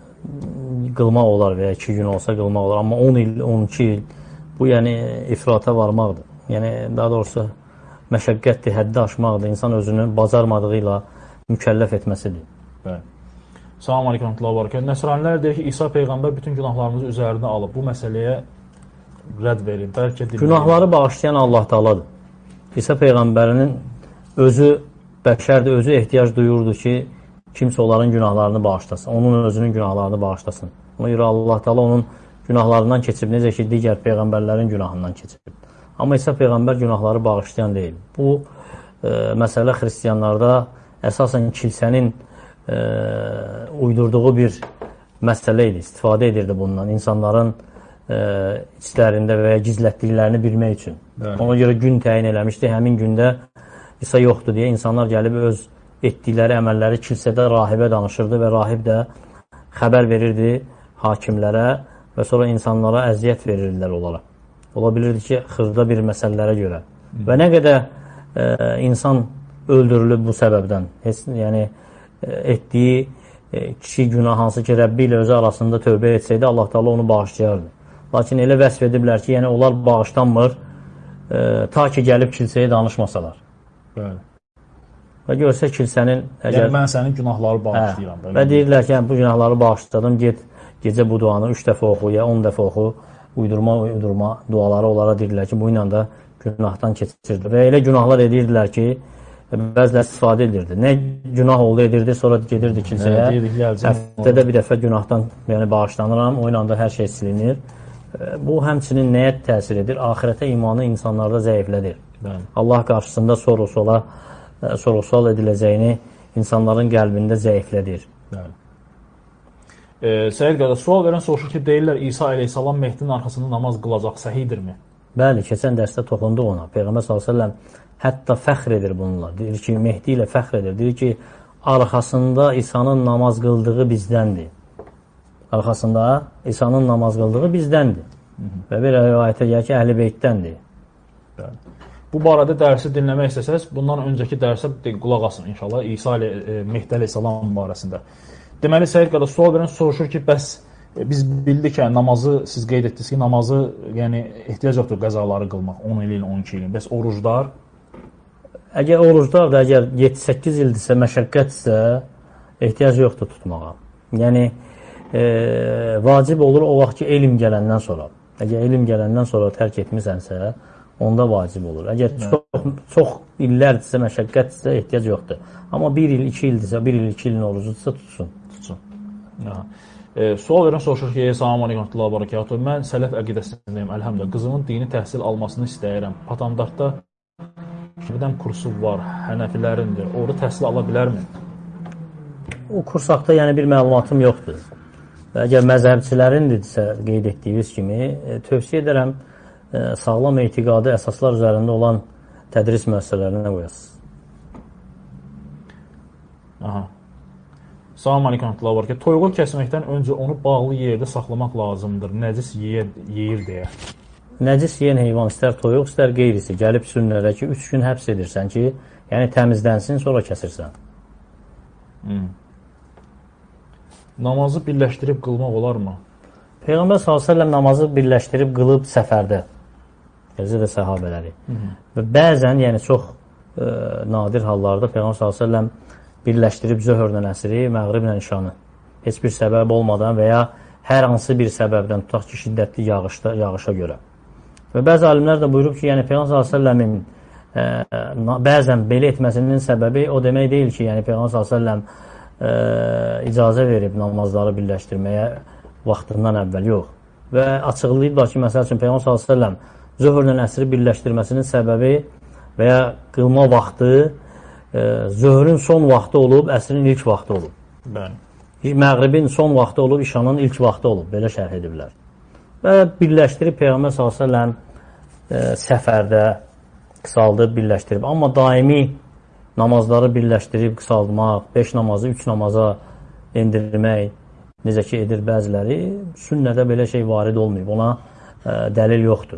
qılmaq olar və ya iki gün olsa qılmaq olar. Amma on il, on iki il bu yəni ifrata varmaqdır. Yəni, daha doğrusu məşəqqətdir, həddi aşmaqdır. İnsan özünü bacarmadığı ilə mükəlləf etməsidir. Bəli. Salam aleykum, rahmetullah, barakatuhu. Nəsranilər deyir ki, İsa Peyğəmbər bütün günahlarımızı üzərinə alıb. Bu məsələyə rədd verir. Bəlkə dinləyir. Günahları bağışlayan Allah Taaladır. İsa Peyğəmbərinin özü bəşərdir, özü ehtiyac duyurdu ki, kimsə onların günahlarını bağışlasın. Onun özünün günahlarını bağışlasın. Ona görə Allah Taala onun günahlarından keçib. Necə ki, digər Peyğəmbərlərin günahından keçib. Amma İsa Peyğəmbər günahları bağışlayan deyil. Bu e, məsələ xristiyanlarda əsasən kilsənin E, uydurduğu bir məsələ idi, istifadə edirdi bundan, insanların e, içlərində və ya gizlətdiklərini bilmək üçün. Evet. Ona görə gün təyin eləmişdi, həmin gündə İsa yoxdur deyə insanlar gəlib öz etdikləri əməlləri kilsədə rahibə danışırdı və rahib də xəbər verirdi hakimlərə və sonra insanlara əziyyət verirdilər onlara. Ola bilirdi ki, xırda bir məsələlərə görə. Hı. Və nə qədər e, insan öldürülüb bu səbəbdən, heç, yəni etdiyi e, kişi günah hansı ki Rəbbi ilə özü arasında tövbə etsəydi, Allah Taala onu bağışlayardı. Lakin elə vəsf ediblər ki, yəni onlar bağışlanmır, e, ta ki gəlib kilsəyə danışmasalar. Bəli. Və görsə kilsənin əgər... Yəni mən sənin günahları bağışlayıram. Hə, və deyirlər ki, yəni, bu günahları bağışladım, get gecə bu duanı üç dəfə oxu, ya on dəfə oxu, uydurma uydurma duaları onlara deyirlər ki, bu ilə də günahdan keçirdi. Və elə günahlar edirdilər ki, bəziləri istifadə edirdi. Nə günah oldu edirdi, sonra gedirdi kilsəyə. Həftədə bir dəfə günahdan yəni, bağışlanıram, o ilə də hər şey silinir. Bu, həmçinin nəyə təsir edir? Ahirətə imanı insanlarda zəiflədir. Bəli. Allah qarşısında soru-suala soru-sual ediləcəyini insanların qəlbində zəiflədir. Bəli. E, Səyid qardaş, sual verən soruşur ki, deyirlər İsa əleyhissalam Mehdinin arxasında namaz qılacaq, səhidirmi? Bəli, keçən dərsdə toxunduq ona. Peyğəmbər sallallahu əleyhi və səlləm hətta fəxr edir bununla. Deyir ki, Mehdi ilə fəxr edir. Deyir ki, arxasında İsa'nın namaz qıldığı bizdəndir. Arxasında İsa'nın namaz qıldığı bizdəndir. Hı -hı. Və bir rivayətə gəlir ki, Əhl-i Beytdəndir. Bəli. Bu barədə dərsi dinləmək istəsəz, bundan öncəki dərsə qulaq asın inşallah İsa ilə e, Mehdi əleyhissalam barəsində. Deməli, Səyid qardaş, sual verən soruşur ki, bəs e, biz bildik ki, namazı, siz qeyd etdiniz ki, namazı, yəni ehtiyac yoxdur qəzaları qılmaq, on ilin, on iki ilin. Bəs oruclar? Əgər oruclar da əgər yeddi səkkiz ildirsə, məşəqqətsə, ehtiyac yoxdur tutmağa. Yəni, e, vacib olur o vaxt ki, elm gələndən sonra. Əgər elm gələndən sonra tərk etmisənsə, onda vacib olur. Əgər çox, çox illərdirsə, məşəqqətdirsə, ehtiyac yoxdur. Amma bir il, iki ildirsə, bir il, iki ilin orucudursa, tutsun. Tutsun. E, sual verən soruşur ki, Salam aleykum, rahmetullah, barakatuhu. Mən sələf əqidəsindəyim, əlhəmdülillah. Qızımın dini təhsil almasını istəyirəm. Patandaqda Şibədən kursu var, hənəfilərindir. Orada təhsil ala bilərmi? O kurs haqda yəni bir məlumatım yoxdur. Və əgər məzhəbçilərindirsə, qeyd etdiyiniz kimi, e, tövsiyə edərəm, e, sağlam etiqadı əsaslar üzərində olan tədris müəssisələrinə qoyasınız. Aha. Salam aleykum, rahmetullah, barakatuhu. Toyuğu kəsməkdən öncə onu bağlı yerdə saxlamaq lazımdır. Nəcis yeyir, yeyir deyə. Nəcis yeyən heyvan istər toyuq, istər qeyrisi gəlib sünnədə ki, üç gün həbs edirsən ki, yəni təmizlənsin, sonra kəsirsən. Hmm. Namazı birləşdirib qılmaq olarmı? Peyğəmbər sallallahu əleyhi və səlləm namazı birləşdirib qılıb səfərdə. Eləcə də səhabələri. Hı -hı. Və bəzən, yəni çox e, nadir hallarda Peyğəmbər sallallahu əleyhi və səlləm birləşdirib zöhrlə əsri, məğriblə işanı. Heç bir səbəb olmadan və ya hər hansı bir səbəbdən, tutaq ki, şiddətli yağışda, yağışa görə. Və bəzi alimlər də buyurub ki, yəni Peyğəmbər sallallahu əleyhi və səlləmin e, bəzən belə etməsinin səbəbi o demək deyil ki, yəni Peyğəmbər sallallahu əleyhi və səlləm e, icazə verib namazları birləşdirməyə vaxtından əvvəl yox. Və açıqlayıblar ki, məsəl üçün Peyğəmbər sallallahu əleyhi və səlləm zöhrlə əsri birləşdirməsinin səbəbi və ya qılma vaxtı e, zöhrün son vaxtı olub, əsrin ilk vaxtı olub. Bəli. Məğribin son vaxtı olub, işanın ilk vaxtı olub. Belə şərh ediblər. Və birləşdirib Peyğəmbər sallallahu əleyhi və səlləm e, səfərdə qısaldıb, birləşdirib. Amma daimi namazları birləşdirib, qısaldmaq, beş namazı üç namaza endirmək, necə ki edir bəziləri, sünnədə belə şey varid olmayıb. Ona e, dəlil yoxdur.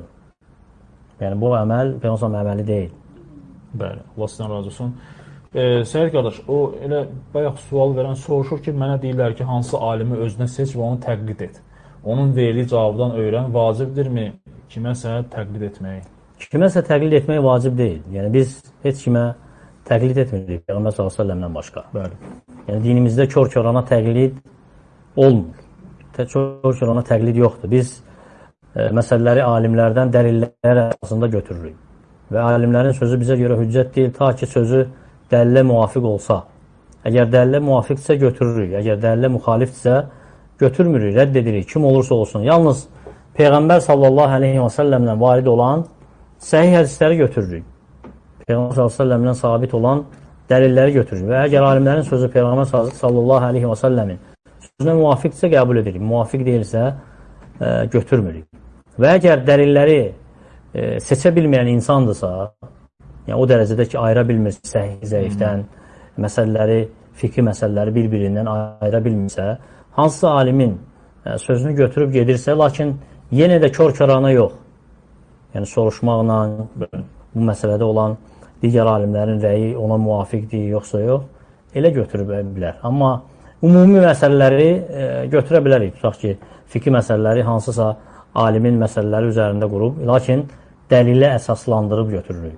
Yəni bu əməl Peyğəmbər sallallahu əleyhi və səlləm əməli deyil. Bəli, Allah sizdən razı olsun. E, Səyyid qardaş, o elə bayaq sual verən soruşur ki, mənə deyirlər ki, hansı alimi özünə seç və onu təqlid et. Onun verdiyi cavabdan öyrən, vacibdirmi kiməsə təqlid etmək? Kiməsə təqlid etmək vacib deyil. Yəni biz heç kimə təqlid etmirik Peyğəmbər sallallahu əleyhi və səlləmdən başqa. Bəli. Yəni dinimizdə kör-körana təqlid olmur. Kör-körana təqlid yoxdur. Biz e, məsələləri alimlərdən, dəlillər əsasında götürürük. Və alimlərin sözü bizə görə hüccət deyil, ta ki sözü dəlilə müvafiq olsa. Əgər dəlilə müvafiqdirsə götürürük, əgər dəlilə müxalifdirsə götürmürük, rədd edirik, kim olursa olsun. Yalnız Peyğəmbər sallallahu əleyhi və səlləmdən varid olan səhih hədisləri götürürük. Peyğəmbər sallallahu əleyhi və səlləmdən sabit olan dəlilləri götürürük. Və əgər alimlərin sözü Peyğəmbər sallallahu əleyhi və səlləmin sözünə müvafiqdirsə qəbul edirik, müvafiq deyilsə e, götürmürük. Və əgər dəlilləri e, seçə bilməyən insandırsa, yəni o dərəcədə ki, ayıra bilmir səhih, zəifdən, hmm. məsələləri, fikri məsələləri bir-birindən ayıra bilmirsə, hansısa alimin sözünü götürüb gedirsə, lakin yenə də kör-körana yox. Yəni soruşmaqla bu məsələdə olan digər alimlərin rəyi ona müvafiqdir, yoxsa yox, elə götürüb bilər. Amma ümumi məsələləri e, götürə bilərik. Tutaq ki, fikri məsələləri hansısa alimin məsələləri üzərində qurub, lakin dəlilə əsaslandırıb götürürük.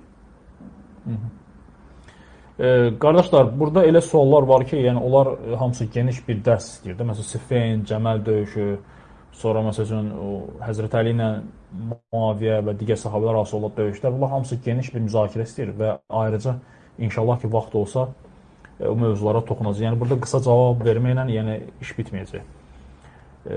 E, qardaşlar, burada elə suallar var ki, yəni onlar hamısı geniş bir dərs istəyir. Məsələn, Siffin, Cəməl döyüşü, sonra məsələn Həzrət Əli ilə Muaviyyə və digər sahabələr arasında döyüşlər, bunlar hamısı geniş bir müzakirə istəyir və ayrıca inşallah ki, vaxt olsa e, o mövzulara toxunacaq. Yəni burada qısa cavab verməklə yəni iş bitməyəcək. E, e,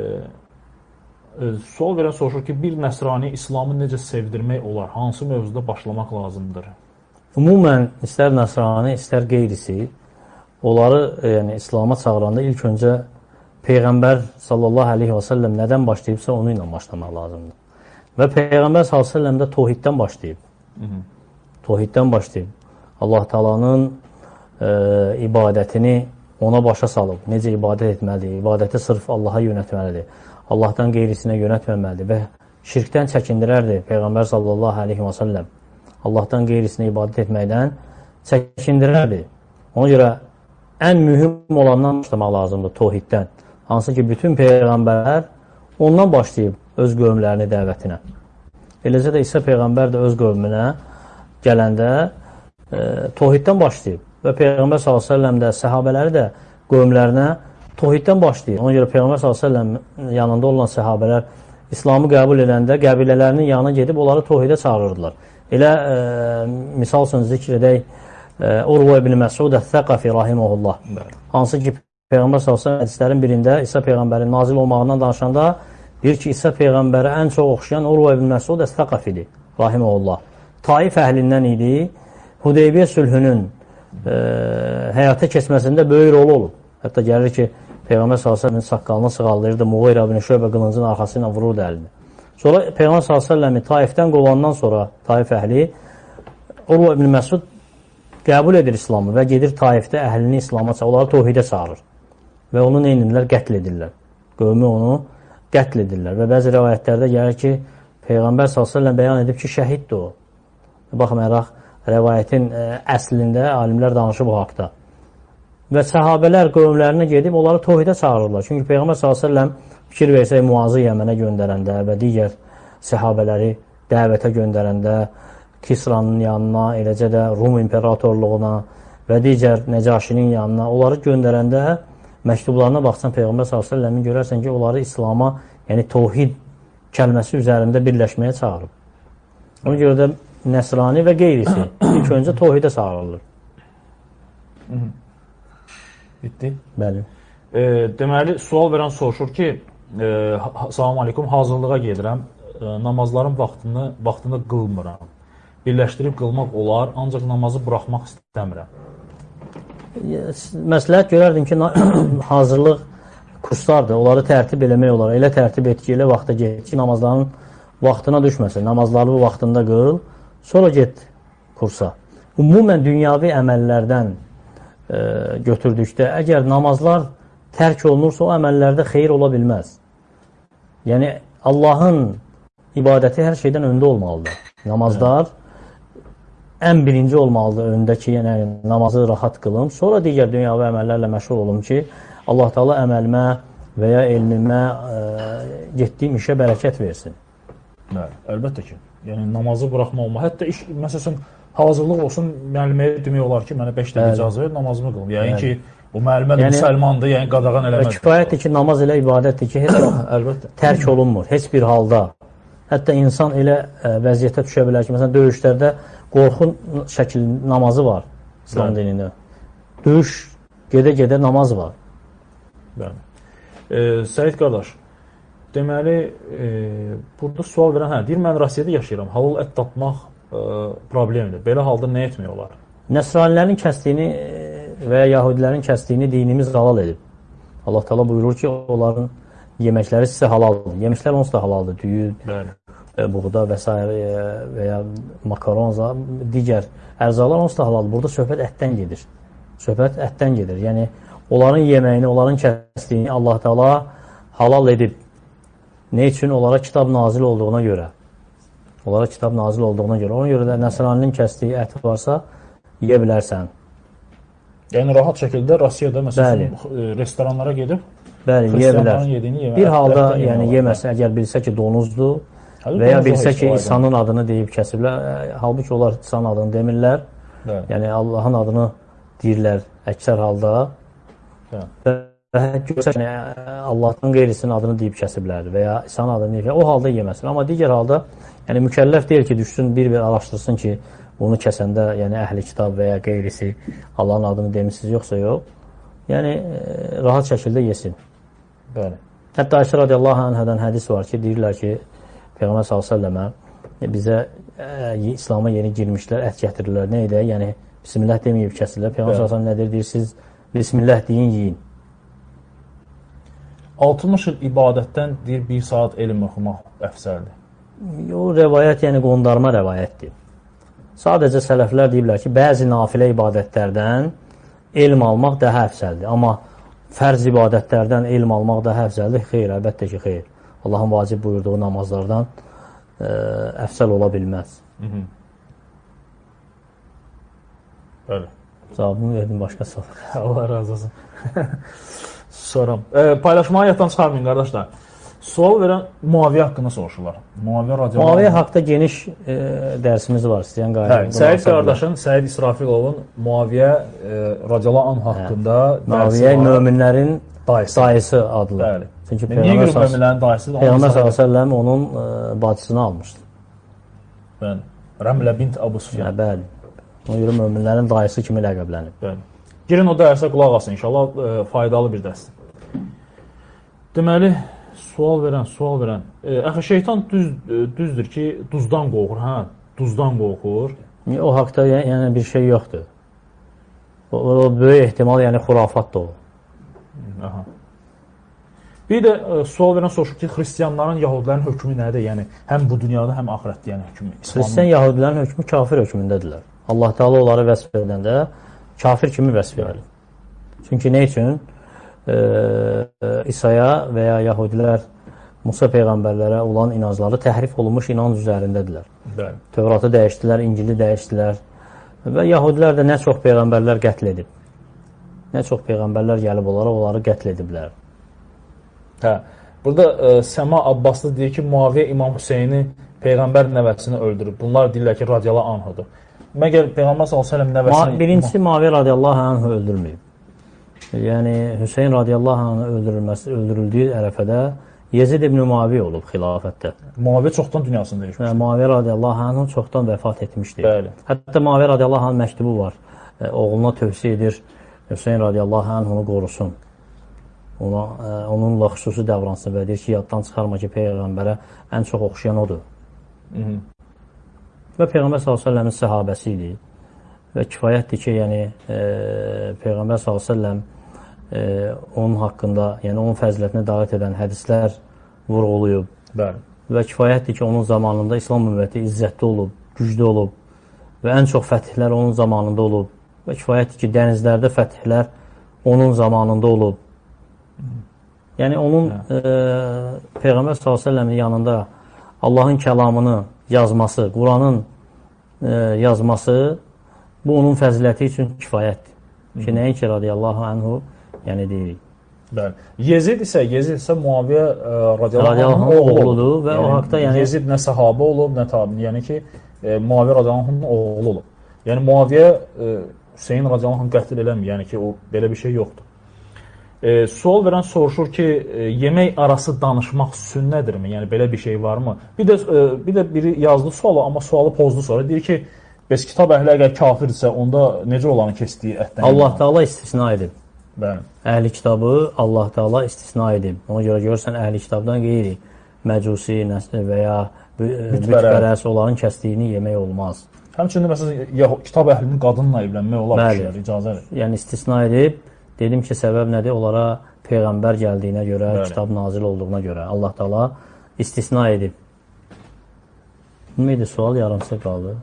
sual verən soruşur ki, bir nəsrani İslamı necə sevdirmək olar? Hansı mövzuda başlamaq lazımdır? Ümumən, istər nəsrani, istər qeyrisi, onları yəni, İslama çağıranda ilk öncə Peyğəmbər sallallahu əleyhi və səlləm nədən başlayıbsa, onu ilə başlamaq lazımdır. Və Peyğəmbər sallallahu əleyhi və səlləm də tohiddən başlayıb. Hı -hı. Tohiddən başlayıb. Allah Taala'nın e, ibadətini ona başa salıb. Necə ibadət etməlidir? İbadəti sırf Allaha yönətməlidir. Allahdan qeyrisinə yönətməməlidir və şirkdən çəkindirərdi Peyğəmbər sallallahu əleyhi və səlləm. Allahdan qeyrisinə ibadət etməkdən çəkindirərdi. Ona görə ən mühüm olandan başlamaq lazımdır, tohiddən. Hansı ki, bütün Peyğəmbərlər ondan başlayıb öz qövmlərini dəvətinə. Eləcə də İsa Peyğəmbər də öz qövmünə gələndə e, tohiddən başlayıb. Və Peyğəmbər sallallahu əleyhi və səlləm də, səhabələri də qövmlərinə tohiddən başlayıb. Ona görə Peyğəmbər sallallahu əleyhi və səlləm yanında olan səhabələr İslamı qəbul edəndə qəbilələrinin yanına gedib onları tohidə çağırırdılar. Elə e, misal üçün zikr edək e, Urva ibn Məsud əth-Thəqafi rahiməhullah. Hansı ki Peyğəmbər sallallahu əleyhi və səlləm hədislərin birində İsa Peyğəmbərin nazil olmağından danışanda deyir ki, İsa Peyğəmbərə ən çox oxşayan Urva ibn Məsud əth-Thəqafidir rahiməhullah. Taif əhlindən idi. Hudeybiyyə sülhünün e, həyata keçməsində böyük rolu olub. Hətta gəlir ki, Peyğəmbər sallallahu əleyhi və səlləmin saqqalını sığallayırdı, Muğayra ibn Şöbə qılıncın arxası ilə vururdu əlini. Sonra Peyğəmbər sallallahu əleyhi və səlləmi Taifdən qovandan sonra Taif əhli Urva ibn Məsud qəbul edir İslamı və gedir Taifdə əhlini İslama çağırır, onları tohidə çağırır. Və onu nə edirlər? Qətl edirlər. Qövmü onu qətl edirlər. Və bəzi rəvayətlərdə gəlir ki, Peyğəmbər sallallahu əleyhi və səlləm bəyan edib ki, şəhiddir o. Baxmayaraq, rəvayətin ə, əslində alimlər danışıb o haqda. Və səhabələr qövmlərinə gedib onları tohidə çağırırlar. Çünki Peyğəmbər sallallahu əleyhi və səlləm fikir versək, Muazı Yəmənə göndərəndə və digər səhabələri dəvətə göndərəndə Kisranın yanına, eləcə də Rum imperatorluğuna və digər Nəcaşinin yanına, onları göndərəndə məktublarına baxsan Peyğəmbər sallallahu əleyhi və səlləmin görərsən ki, onları İslama, yəni təvhid kəlməsi üzərində birləşməyə çağırıb. Ona görə də Nəsrani və qeyrisi ilk öncə təvhidə çağırılır. Bitdi. Bəli. E, deməli, sual verən soruşur ki, e, salam aleykum, hazırlığa gedirəm, e, namazların vaxtını, vaxtını qılmıram. Birləşdirib qılmaq olar, ancaq namazı buraxmaq istəmirəm. Məsləhət görərdim ki, hazırlıq kurslardır, onları tərtib eləmək olar. Elə tərtib et ki, elə vaxta get ki, namazların vaxtına düşməsin. Namazları bu vaxtında qıl, sonra get kursa. Ümumən dünyavi əməllərdən e, götürdükdə, əgər namazlar tərk olunursa, o əməllərdə xeyir ola bilməz. Yəni, Allahın ibadəti hər şeydən öndə olmalıdır. Namazlar ən birinci olmalıdır öndə ki, yəni namazı rahat qılım, sonra digər dünyavi əməllərlə məşğul olum ki, Allah Teala əməlimə və ya elmimə, e, getdiyim işə bərəkət versin. Bəli, əlbəttə ki, yəni namazı buraxma olma. Hətta iş, məsələn, hazırlıq olsun, müəlliməyə demək olar ki, mənə beş dəqiqə icazə ver, namazımı qılım. Yəni Bəli. ki, o müəllimə də yəni, müsəlmandır, yəni qadağan eləməz. Kifayətdir ki, namaz elə ibadətdir ki, heç əlbəttə tərk olunmur, heç bir halda. Hətta insan elə ə, vəziyyətə düşə bilər ki, məsələn, döyüşlərdə qorxu şəkil namazı var İslam dinində. Döyüş gedə-gedə namaz var. Bəli. E, Səid qardaş, deməli, e, burada sual verən, hə, deyir, mən Rusiyada yaşayıram, halal ət tapmaq e, problemdir. Belə halda nə etmək olar? Nəsranilərin kəsdiyini və ya yahudilərin kəsdiyini dinimiz halal edib. Allah Teala buyurur ki, onların yeməkləri sizə halaldır. Yemişlər onsuz da halaldır. Düyü, buğda və s. və ya makaron, digər ərzaqlar onsuz da halaldır. Burada söhbət ətdən gedir. Söhbət ətdən gedir. Yəni, onların yeməyini, onların kəsdiyini Allah Teala halal edib. Ne üçün? Onlara kitab nazil olduğuna görə. Onlara kitab nazil olduğuna görə. Ona görə də Nəsraninin kəsdiyi ət varsa, yeyə bilərsən. Yəni, rahat şəkildə Rusiyada, məsələn, restoranlara gedib, bəli, yeyə bilər. Yediyini, bir halda yəni, yeməsə, əgər bilsə ki, donuzdur və ya bilsə ki, İsa'nın adını deyib kəsiblər, halbuki onlar İsa'nın adını demirlər, bəli. Yəni, Allahın adını deyirlər əksər halda və görsə ki, Allahın qeyrisinin adını deyib kəsiblər və ya İsa'nın adını deyib, o halda yeməsin. Amma digər halda, yəni, mükəlləf deyil ki, düşsün, bir-bir araşdırsın ki, bunu kəsəndə, yəni əhli kitab və ya qeyrisi Allahın adını demişsiniz, yoxsa yox. Yəni, rahat şəkildə yesin. Bəli. Hətta Ayşə radiyallahu anhədən hədis var ki, deyirlər ki, Peyğəmbər sallallahu əleyhi və səlləm bizə ə, İslam'a yeni girmişlər, ət gətirirlər. Nə edə? Yəni, Bismillah deməyib kəsirlər. Peyğəmbər sallallahu əleyhi və səlləm nə deyir? Deyir, siz Bismillah deyin, yiyin. altmış il ibadətdən deyir, bir saat elm oxumaq əfsəldir. O rəvayət, yəni qondarma rəvayətdir. Sadəcə sələflər deyiblər ki, bəzi nafilə ibadətlərdən elm almaq daha əfsəldir. Amma fərz ibadətlərdən elm almaq daha əfsəldir. Xeyr, əlbəttə ki, xeyr. Allahın vacib buyurduğu namazlardan ə, əfsəl ola bilməz. Hı -hı. Bəli. Cavabını verdim başqa soru. Allah razı olsun. Soram. E, paylaşmağa yatdan çıxarmayın, qardaşlar. Sual verən Muaviyyə haqqında soruşurlar. Muaviyyə radiyallahu Muaviyyə haqda geniş e, dərsimiz var, istəyən qayda. Səid qardaşın, Səid İsrafilovun Muaviyyə e, radiyallahu anh haqqında hə. Muaviyyə möminlərin dayısı, dayısı adlı. Bəli. Çünki niyə görə möminlərin dayısı? Peyğəmbər sallallahu əleyhi və səlləm onun e, bacısını almışdı. Bəli. Rəmlə bint Əbu Süfyan. Hə, bəli. Ona görə möminlərin dayısı kimi ləqəblənib. Bəli. Girin o dərsə qulaq asın, inşallah e, faydalı bir dərsdir. Deməli, sual verən, sual verən. E, Əxi, şeytan düz, düzdür ki, duzdan qorxur, hə? Duzdan qorxur. O haqda yəni bir şey yoxdur. O, o böyük ehtimal, yəni xurafatdır o. Aha. Bir də e, sual verən soruşur ki, xristiyanların, yahudilərin hökmü nədir? Yəni, həm bu dünyada, həm ahirətdə, yəni hökmü. Xristiyan, yahudilərin hökmü kafir hökmündədirlər. Allah Teala onları vəsf edəndə kafir kimi vəsf edir. Çünki nə üçün? E, e, İsa'ya və ya yahudilər Musa peyğəmbərlərə olan inancları təhrif olunmuş inanc üzərindədirlər. Bəli. Tövratı dəyişdilər, İncili dəyişdilər və yahudilər də nə çox peyğəmbərlər qətl edib. Nə çox peyğəmbərlər gəlib olaraq onları qətl ediblər. Hə, Burada ə, Səma Abbaslı deyir ki, Muaviyə İmam Hüseyni Peyğəmbər nəvəsini öldürüb. Bunlar deyirlər ki, radiyallahu anhudur. Məgər Peyğəmbər sallallahu əleyhi və səlləm nəvəsini... Birincisi, Muaviyə radiyallahu anhu öldürməyib. Yəni, Hüseyin radiyallahu anhu öldürülməsi, öldürüldüyü ərəfədə Yezid ibn Muaviyə olub xilafətdə. Muaviyə çoxdan dünyasını dəyişmişdir. Muaviyə radiyallahu anhu çoxdan vəfat etmişdir. Bəli. Hətta Muaviyə radiyallahu anhu məktubu var. Oğluna tövsiyə edir, Hüseyin radiyallahu anhunu qorusun. Ona, onunla xüsusi davransın və deyir ki, yaddan çıxarma ki, Peyğəmbərə ən çox oxşayan odur. Hı -hı. Və Peyğəmbər sallallahu əleyhi və səlləmin səhabəsi idi. Və kifayətdir ki, yəni e, Peyğəmbər sallallahu əleyhi və səlləm e, onun haqqında, yəni onun fəzilətinə dəvət edən hədislər vurğulayıb. Bəli. Və kifayətdir ki, onun zamanında İslam ümməti izzətli olub, güclü olub və ən çox fətihlər onun zamanında olub. Və kifayətdir ki, dənizlərdə fətihlər onun zamanında olub. Yəni onun e, Peyğəmbər sallallahu əleyhi və səlləmin yanında Allahın kəlamını yazması, Quranın e, yazması bu onun fəziləti üçün kifayətdir. Ki, nəinki radiyallahu anhu, yəni deyirik. Bəli. Yezid isə, Yezid isə Muaviyə radiyallahu anhu oğludur və yəni, o haqda yəni Yezid nə səhabə olub, nə tabi, yəni ki, e, Muaviyə radiyallahu anhunun oğlu olub. Yəni Muaviyə e, Hüseyin radiyallahu anhu qətl eləmir, yəni ki, o belə bir şey yoxdur. E, sual verən soruşur ki, e, yemək arası danışmaq sünnədirmi? Yəni belə bir şey varmı? Bir də e, bir də biri yazdı sualı, amma sualı pozdu sonra. Deyir ki, bəs kitab əhli əgər kafirdirsə, onda necə olanı kəsdiyi ətdən? Allah Taala istisna edib. Bəli. Əhli kitabı Allah Taala istisna edib. Ona görə görürsən əhli kitabdan qeyri məcusi və ya bütpərəs onların kəsdiyini yemək olmaz. Həmçinin məsələn kitab əhlinin qadınla evlənmək olar, kişilər icazə verir. Yəni istisna edib. Dedim ki, səbəb nədir? Onlara Peyğəmbər gəldiyinə görə, bəli, kitab nazil olduğuna görə Allah Taala istisna edib. Neydi sual? Yarımçı qaldı.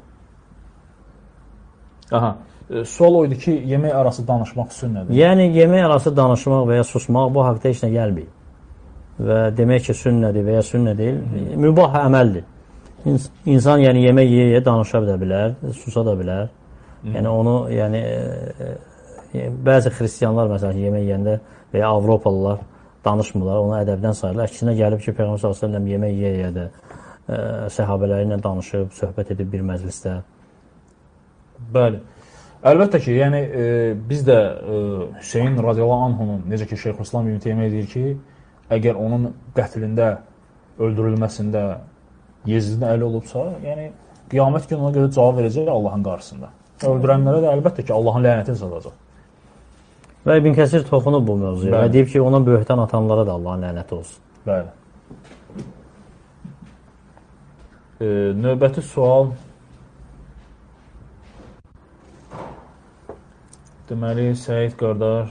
Aha. E, sual oydu ki, yemək arası danışmaq sünnədir. Yəni yemək arası danışmaq və ya susmaq bu haqda heç nə gəlməyib. Və demək ki, sünnədir və ya sünnə deyil, hmm. mübah əməldir. İns insan yəni yemək yeyə danışa da bilər, susa da bilər. Hmm. Yəni onu yəni e, bəzi xristianlar məsələn yemək yeyəndə və ya Avropalılar danışmırlar, onu ədəbdən sayırlar. Əksinə gəlib ki, Peyğəmbər sallallahu əleyhi və səlləm yemək yeyə də e, səhabələri ilə danışıb, söhbət edib bir məclisdə. Bəli. Əlbəttə ki, yəni e, biz də e, Hüseyin radiyallahu anhunun, necə ki Şeyxülislam İbn Teymiyyə deyir ki, əgər onun qətlində, öldürülməsində Yezidin əli olubsa, yəni qiyamət günü ona görə cavab verəcək Allahın qarşısında. Öldürənlərə də əlbəttə ki, Allahın lənəti yazılacaq. Və İbn Kəsir toxunub bu mövzuya və deyib ki, ona böhtan atanlara da Allahın lənəti olsun. Bəli. E, növbəti sual. Deməli, Səid qardaş.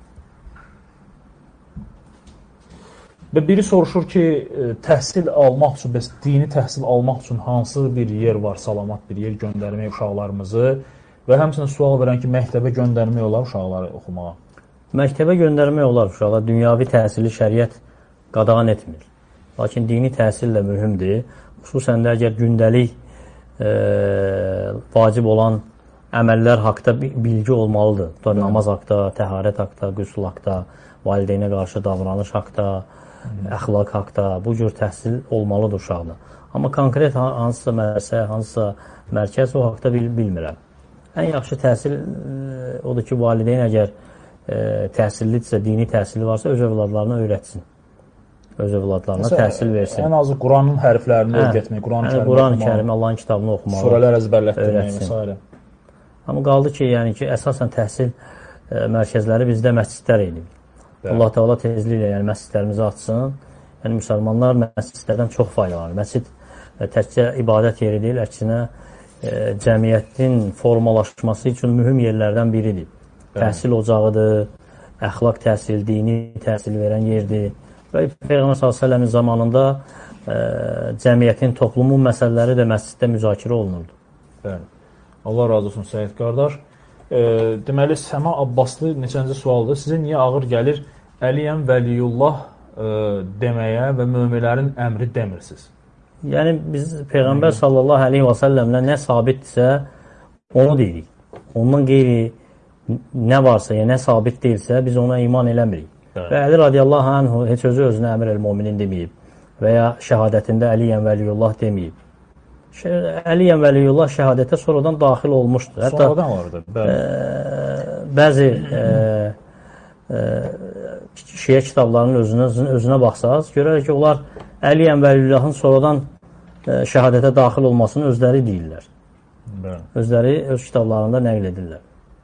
Və biri soruşur ki, təhsil almaq üçün, bəs dini təhsil almaq üçün hansı bir yer var, salamat bir yer göndərmək uşaqlarımızı və həmçinin sual verən ki, məktəbə göndərmək olar uşaqları oxumağa? Məktəbə göndərmək olar uşaqlar. Dünyavi təhsili şəriət qadağan etmir. Lakin dini təhsil də mühümdür. Xüsusən də əgər gündəlik e, vacib olan əməllər haqda bilgi olmalıdır. Hı. Namaz haqda, təharət haqda, qüsl haqda, valideynə qarşı davranış haqda, əxlaq haqda, bu cür təhsil olmalıdır uşaqda. Amma konkret hansısa mədrəsə, hansısa mərkəz o haqda bil bilmirəm. Ən yaxşı təhsil e, odur ki, valideyn əgər e, təhsillidirsə, dini təhsili varsa, öz övladlarına öyrətsin. Öz övladlarına Məsələn, təhsil versin. Ən azı Quranın hərflərini öyrətmək, Quran-ı yəni, Kərim, Allahın kitabını oxumalı, surələr əzbərlətdirmək və s. Amma qaldı ki, yəni ki, əsasən təhsil e, mərkəzləri bizdə məscidlər idi. Bəli. Allah Teala tezliklə yəni məscidlərimizi açsın. Yəni müsəlmanlar məscidlərdən çox faydalanır. Məscid e, təkcə ibadət yeri deyil, əksinə e, cəmiyyətin formalaşması üçün mühüm yerlərdən biridir. Bəli. Təhsil ocağıdır, əxlaq təhsil, dini təhsil verən yerdir. Və Peyğəmbər sallallahu əleyhi və səlləmin zamanında e, cəmiyyətin, toplumun məsələləri də məsciddə müzakirə olunurdu. Bəli. Allah razı olsun Səid qardaş. E, deməli, Səma Abbaslı neçənci sualdır. Sizə niyə ağır gəlir Əliyəm Vəliyullah e, deməyə və möminlərin əmri demirsiniz? Yəni, biz Peyğəmbər sallallahu aleyhi və səlləmlə nə sabitdirsə, onu deyirik. Ondan qeyri nə varsa, yəni nə sabit deyilsə, biz ona iman eləmirik. Və Əli radiyallahu anhu heç özü özünə əmir el-müminin deməyib və ya şəhadətində Əliyən Vəliyullah deməyib. Əliyən Vəliyullah şəhadətə sonradan daxil olmuşdur. Hətta sonradan vardı. Ə, bəzi ə, ə, şiə kitablarının özünə, özünə baxsaq, görərək ki, onlar Əliyən Vəliullahın sonradan ə, şəhadətə daxil olmasını özləri deyirlər. Bəli. Özləri öz kitablarında nəql edirlər.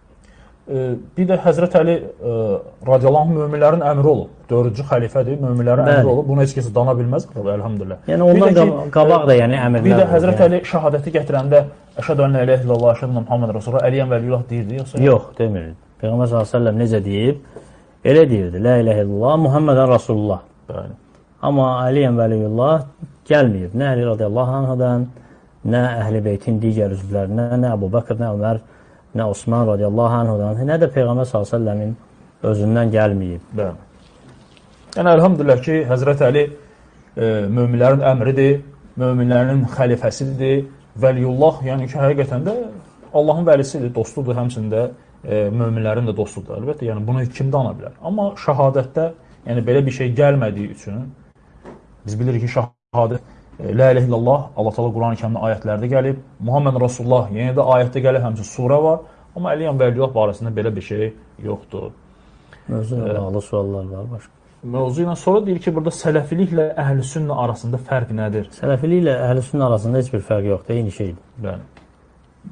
Bir də Həzrət Əli radiyallahu anh möminlərin əmri olub. Dördüncü xəlifədir, möminlərin əmri olub. Bunu heç kəsə dana bilməz, əlhamdülillah. Yəni ondan ki, qabaq da yəni əmrlər. Bir də Həzrət yəni. Əli şəhadəti gətirəndə əşhədü ən la ilahə illallah, əşhədü ənə Muhammed Rasulullah, Əliyən Vəliyullah deyirdi yoxsa? Yox, demirdi. Peyğəmbər sallallahu əleyhi və səlləm necə deyib? Elə deyirdi. La ilahə illallah, Muhammedən Rasulullah. Bəli. Amma Əliyən Vəliyullah gəlməyib. Nə Əli radiyallahu anhudan, nə Əhl-i Beytin digər üzvlərindən, nə Əbu Bəkr, nə Ömər, nə Osman radiyallahu anhudan, nə də Peyğəmbər sallallahu əleyhi və səlləmin özündən gəlməyib. Bəli. Yəni, əlhamdülillah ki, Həzrət Əli e, möminlərin əmridir, möminlərin xəlifəsidir, Vəliyullah, yəni ki, həqiqətən də Allahın vəlisidir, dostudur, həmçində e, möminlərin də dostudur. Əlbəttə, yəni bunu kim də ana bilər. Amma şəhadətdə, yəni belə bir şey gəlmədiyi üçün, biz bilirik ki, şəhadət La ilahe illallah, Allah Teala Quran-ı Kərimdə ayətlərdə gəlib, Muhammed Rasulullah yenə də ayətdə gəlib, həmçinin surə var, amma Əliyən Vəliyullah barəsində belə bir şey yoxdur. Mövzu ilə bağlı suallar var başqa. Mövzu ilə sonra deyir ki, burada sələfiliklə əhl-i sünnə arasında fərq nədir? Sələfiliklə əhl-i sünnə arasında heç bir fərq yoxdur, eyni şeydir. Bəli.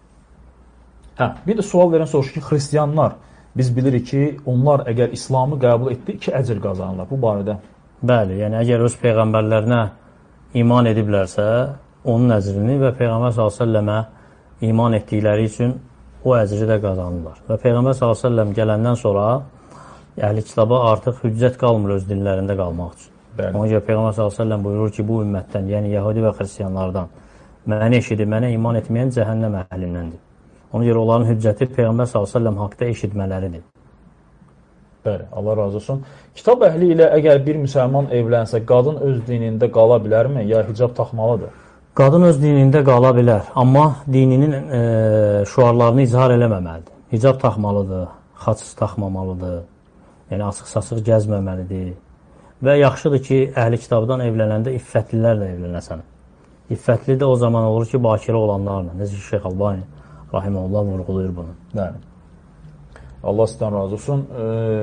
Hə, bir də sual verən soruşur ki, xristiyanlar, biz bilirik ki, onlar əgər İslamı qəbul etdi, iki əcr qazanırlar bu barədə. Bəli, yəni əgər öz peyğəmbərlərinə iman ediblərsə, onun əcrini və Peyğəmbər sallallahu əleyhi və səlləmə iman etdikləri üçün o əcri də qazanırlar. Və Peyğəmbər sallallahu əleyhi və səlləm gələndən sonra əhli kitaba artıq hüccət qalmır öz dinlərində qalmaq üçün. Bəli. Ona görə Peyğəmbər sallallahu əleyhi və səlləm buyurur ki, bu ümmətdən, yəni Yəhudi və xristiyanlardan məni eşidib, mənə iman etməyən cəhənnəm əhlindəndir. Ona görə onların hüccəti Peyğəmbər sallallahu əleyhi və səlləm haqda eşitmələridir. Bəli, Allah razı olsun. Kitab əhli ilə əgər bir müsəlman evlənsə, qadın öz dinində qala bilərmi, ya hicab taxmalıdır? Qadın öz dinində qala bilər, amma dininin e, şüarlarını izhar eləməməlidir. Hicab taxmalıdır, xaç taxmamalıdır, yəni asıq-sasıq gəzməməlidir. Və yaxşıdır ki, əhli kitabdan evlənəndə iffətlilərlə evlənəsən. İffətli də o zaman olur ki, bakirə olanlarla. Necə ki, Şeyx Albani rahimehullah vurğulayır bunu. Bəli. Allah sizdən razı olsun. E,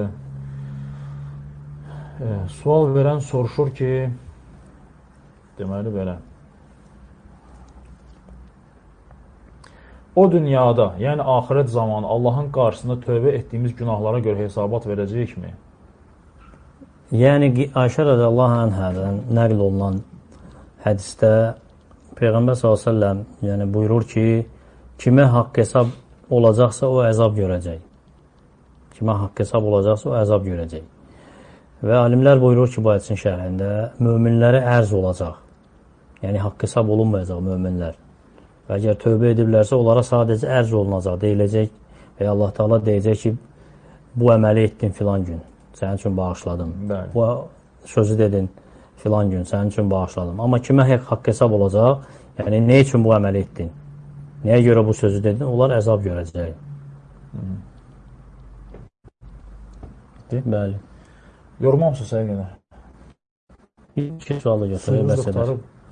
e, sual verən soruşur ki, deməli belə, o dünyada, yəni axirət zamanı Allahın qarşısında tövbə etdiyimiz günahlara görə hesabat verəcəyikmi? Yəni, Ayşə radiyallahu anhədən nəql olunan hədisdə Peyğəmbər sallallahu əleyhi və səlləm yəni, buyurur ki, kimə haqq hesab olacaqsa o əzab görəcək. Kimə haqq hesab olacaqsa o əzab görəcək. Və alimlər buyurur ki, bu hədisin şərhində möminlərə ərz olacaq. Yəni, haqq hesab olunmayacaq möminlər. Və əgər tövbə ediblərsə, onlara sadəcə ərz olunacaq, deyiləcək və Allah Teala deyəcək ki, bu əməli etdin filan gün, sənin üçün bağışladım. Bəli. Bu sözü dedin filan gün, sənin üçün bağışladım. Amma kimə haqq hesab olacaq, yəni nə üçün bu əməli etdin? Nəyə görə bu sözü dedin? Onlar əzab görəcək. Hmm. Bəli. Yorulmamışsın səhiyyə. İki sualı götürək, bəs edər.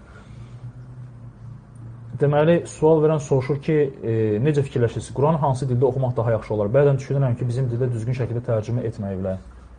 Deməli, sual verən soruşur ki, e, necə fikirləşirsiniz? Quranı hansı dildə oxumaq daha yaxşı olar? Bəzən düşünürəm ki, bizim dildə düzgün şəkildə tərcümə etməyiblər.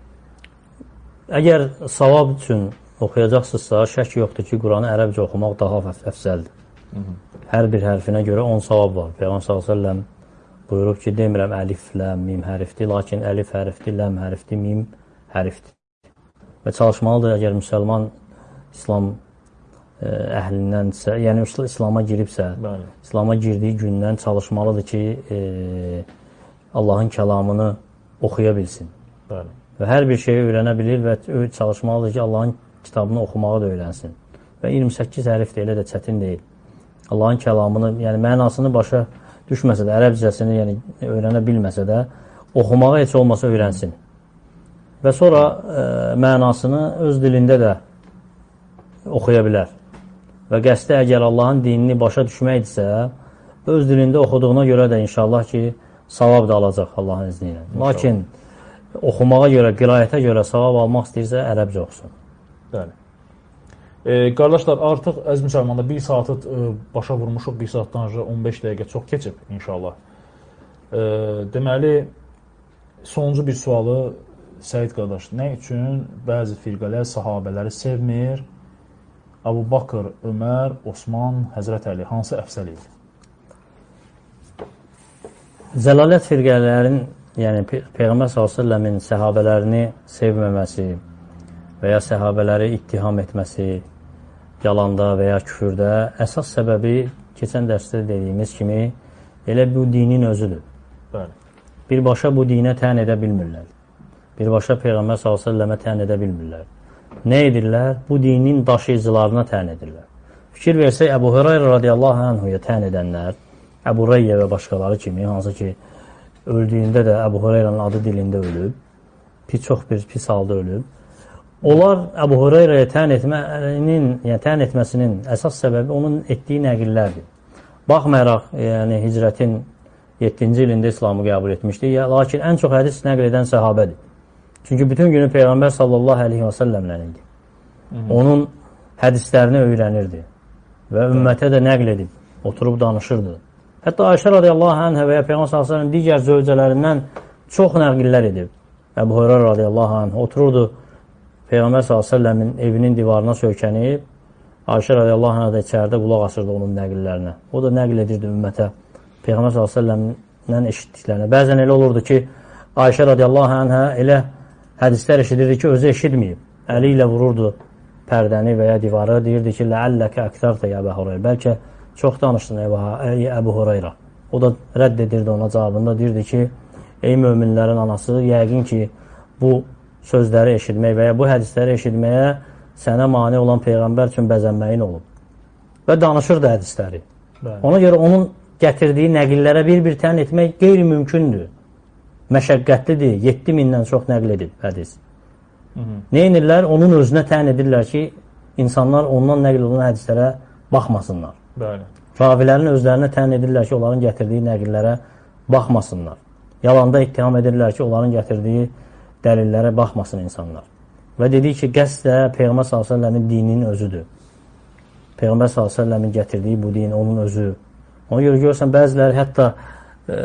Əgər savab üçün oxuyacaqsınızsa, şək yoxdur ki, Quranı ərəbcə oxumaq daha əfsəldir. Hı -hı. Hər bir hərfinə görə on savab var. Peyğəmbər sallallahu əleyhi və səlləm buyurub ki, demirəm əlif, ləm, mim hərfdir, lakin əlif hərfdir, ləm hərfdir, mim hərfdir. Və çalışmalıdır, əgər müsəlman İslam ə, əhlindənsə, yəni İslama giribsə, bəli, İslama girdiyi gündən çalışmalıdır ki, ə, Allahın kəlamını oxuya bilsin. Bəli. Və hər bir şeyi öyrənə bilir və çalışmalıdır ki, Allahın kitabını oxumağı da öyrənsin. Və iyirmi səkkiz hərf də elə də çətin deyil. Allahın kəlamını, yəni mənasını başa düşməsə də, ərəbcəsini yəni, öyrənə bilməsə də, oxumağı heç olmasa öyrənsin. Və sonra ə, mənasını öz dilində də oxuya bilər. Və qəsdi əgər Allahın dinini başa düşməkdirsə, öz dilində oxuduğuna görə də inşallah ki, savab da alacaq Allahın izni ilə. Lakin oxumağa görə, qiraətə görə savab almaq istəyirsə, ərəbcə oxusun. Bəli. E, qardaşlar, artıq əziz müsəlmanda bir saatı e, başa vurmuşuq, bir saatdan sonra on beş dəqiqə çox keçib inşallah. E, deməli, sonuncu bir sualı Səid qardaş, nə üçün bəzi firqələr sahabələri sevmir? Əbu Bakır, Ömər, Osman, Həzrət Əli hansı əfsəl idi? Zəlalət firqələrin, yəni Peyğəmbər sallallahu əleyhi və səlləmin səhabələrini sevməməsi və ya səhabələri ittiham etməsi yalanda və ya küfürdə əsas səbəbi keçən dərsdə dediyimiz kimi elə bu dinin özüdür. Bəli. Birbaşa bu dinə tən edə bilmirlər. Birbaşa Peyğəmbər sallallahu əleyhi və səlləmə tən edə bilmirlər. Nə edirlər? Bu dinin daşıyıcılarına tən edirlər. Fikir versək, Əbu Hüreyrə radiyallahu anhuya tən edənlər, Əbu Reyyə və başqaları kimi, hansı ki, öldüyündə də Əbu Hüreyrənin adı dilində ölüb, pis, çox bir pis halda ölüb. Onlar Əbu Hüreyrəyə tən etmənin, yəni tən etməsinin əsas səbəbi onun etdiyi nəqillərdir. Baxmayaraq, yəni hicrətin yeddinci ilində İslamı qəbul etmişdi, ya, lakin ən çox hədis nəql edən səhabədir. Çünki bütün günü Peyğəmbər sallallahu əleyhi və səlləmlə idi. Onun hədislərini öyrənirdi və ümmətə də nəql edib, oturub danışırdı. Hətta Ayşə radiyallahu anhə və ya Peyğəmbər sallallahu əleyhi və səlləm digər zövcələrindən çox nəqillər edib. Əbu Hüreyrə radiyallahu anhə otururdu Peyğəmbər sallallahu əleyhi və səlləmin evinin divarına söykənib, Ayşə radiyallahu anhə də içəridə qulaq asırdı onun nəqillərinə. O da nəql edirdi ümmətə Peyğəmbər sallallahu əleyhi və səlləmdən eşitdiklərini. Bəzən elə olurdu ki, Ayşə radiyallahu anhə elə hədislər eşidirdi ki, özü eşitməyib. Əli ilə vururdu pərdəni və ya divarı, deyirdi ki, ləəlləkə əktərtə ya Əbu Hüreyrə. Bəlkə çox danışdın ey Əbu Hüreyrə. O da rədd edirdi ona cavabında, deyirdi ki, ey möminlərin anası, yəqin ki, bu sözləri eşitmək və ya bu hədisləri eşitməyə sənə mane olan Peyğəmbər üçün bəzənməyin olub. Və danışırdı hədisləri. Bəli. Ona görə onun gətirdiyi nəqillərə bir-bir tən etmək qeyri-mümkündür. Məşəqqətlidir, yeddi mindən çox nəql edib hədis. Nə edirlər? Onun özünə tən edirlər ki, insanlar ondan nəql olan hədislərə baxmasınlar. Bəli. Ravilərin özlərinə tən edirlər ki, onların gətirdiyi nəqillərə baxmasınlar. Yalanda ittiham edirlər ki, onların gətirdiyi dəlillərə baxmasın insanlar. Və dedik ki, qəsd də Peyğəmbər sallallahu əleyhi və səlləmin dininin özüdür. Peyğəmbər sallallahu əleyhi və səlləmin gətirdiyi bu din onun özü. Ona görə görürsən, bəziləri hətta e,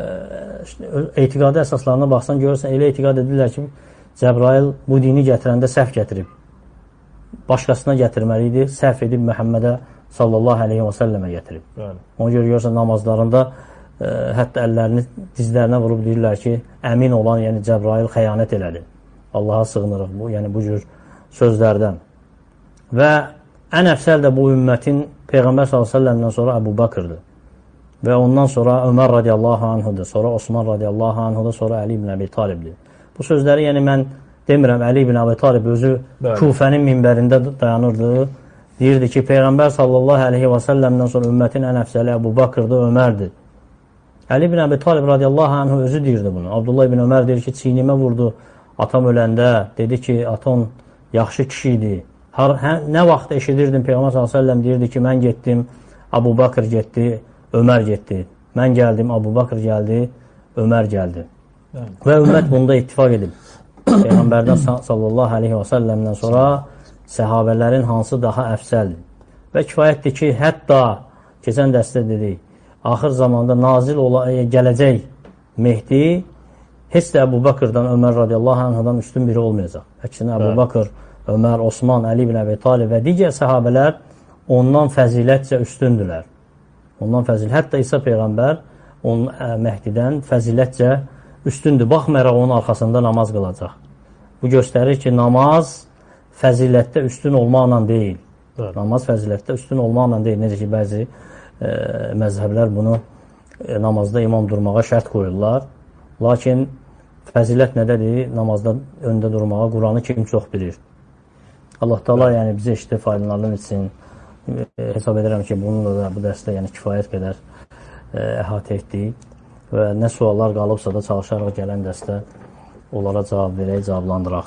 etiqadi əsaslarına baxsan, görürsən, elə etiqad edirlər ki, Cəbrail bu dini gətirəndə səhv gətirib. Başqasına gətirməli idi, səhv edib Məhəmmədə sallallahu aleyhi və səlləmə gətirib. Bəli. Ona görə görürsən, namazlarında e, hətta əllərini dizlərinə vurub deyirlər ki, əmin olan, yəni Cəbrail xəyanət elədi. Allaha sığınırıq bu, yəni bu cür sözlərdən. Və ən əfsəl də bu ümmətin Peyğəmbər sallallahu aleyhi və səlləmdən sonra Əbu Bakırdır. Və ondan sonra Ömər radiyallahu anhudur, sonra Osman radiyallahu anhudur, sonra Əli ibn Əbi Talibdir. Bu sözləri yəni mən demirəm, Əli ibn Əbi Talib özü Bəli. Kufənin minbərində dayanırdı. Deyirdi ki, Peyğəmbər sallallahu aleyhi və səlləmdən sonra ümmətin ən əfsəli Əbu Bakırdır, Ömərdir. Əli ibn Əbi Talib radiyallahu anhu özü deyirdi bunu. Abdullah ibn Ömər deyir ki, çiynimə vurdu atam öləndə. Dedi ki, atam yaxşı kişi idi. Har, hə, nə vaxt eşidirdim Peyğəmbər sallallahu aleyhi və səlləm deyirdi ki, mən getdim, Əbu Bakır getdi, Ömər getdi. Mən gəldim, Əbu Bakır gəldi, Ömər gəldi. Yəni. Və ümmət bunda ittifaq edib. Peyğəmbərdən sallallahu aleyhi və səlləmdən sonra səhabələrin hansı daha əfsəldir. Və kifayətdir ki, hətta keçən dəstə dedik, axır zamanda nazil ola, gələcək Mehdi heç də Əbu Bakırdan, Ömər radiyallahu anhadan üstün biri olmayacaq. Əksinə Əbu Bakır, Ömər, Osman, Əli ibn Əbi Talib və digər səhabələr ondan fəzilətcə üstündülər. Ondan fəzilət, hətta İsa Peyğəmbər onun Mehdidən fəzilətcə üstündür. Baxmayaraq onun arxasında namaz qılacaq. Bu göstərir ki, namaz fəzilətdə üstün olmaqla deyil. Evet. Namaz fəzilətdə üstün olmaqla deyil. Necə ki, bəzi e, məzhəblər bunu e, namazda imam durmağa şərt qoyurlar. Lakin fəzilət nədədir? Namazda öndə durmağa Quranı kim çox bilir. Allah Taala evet. Yəni bizə eşitə faydalarını etsin. E, hesab edirəm ki, bununla da bu dərsdə yəni kifayət qədər e, əhatə etdik. Və nə suallar qalıbsa da çalışaraq gələn dəstə onlara cavab verək, cavablandıraq.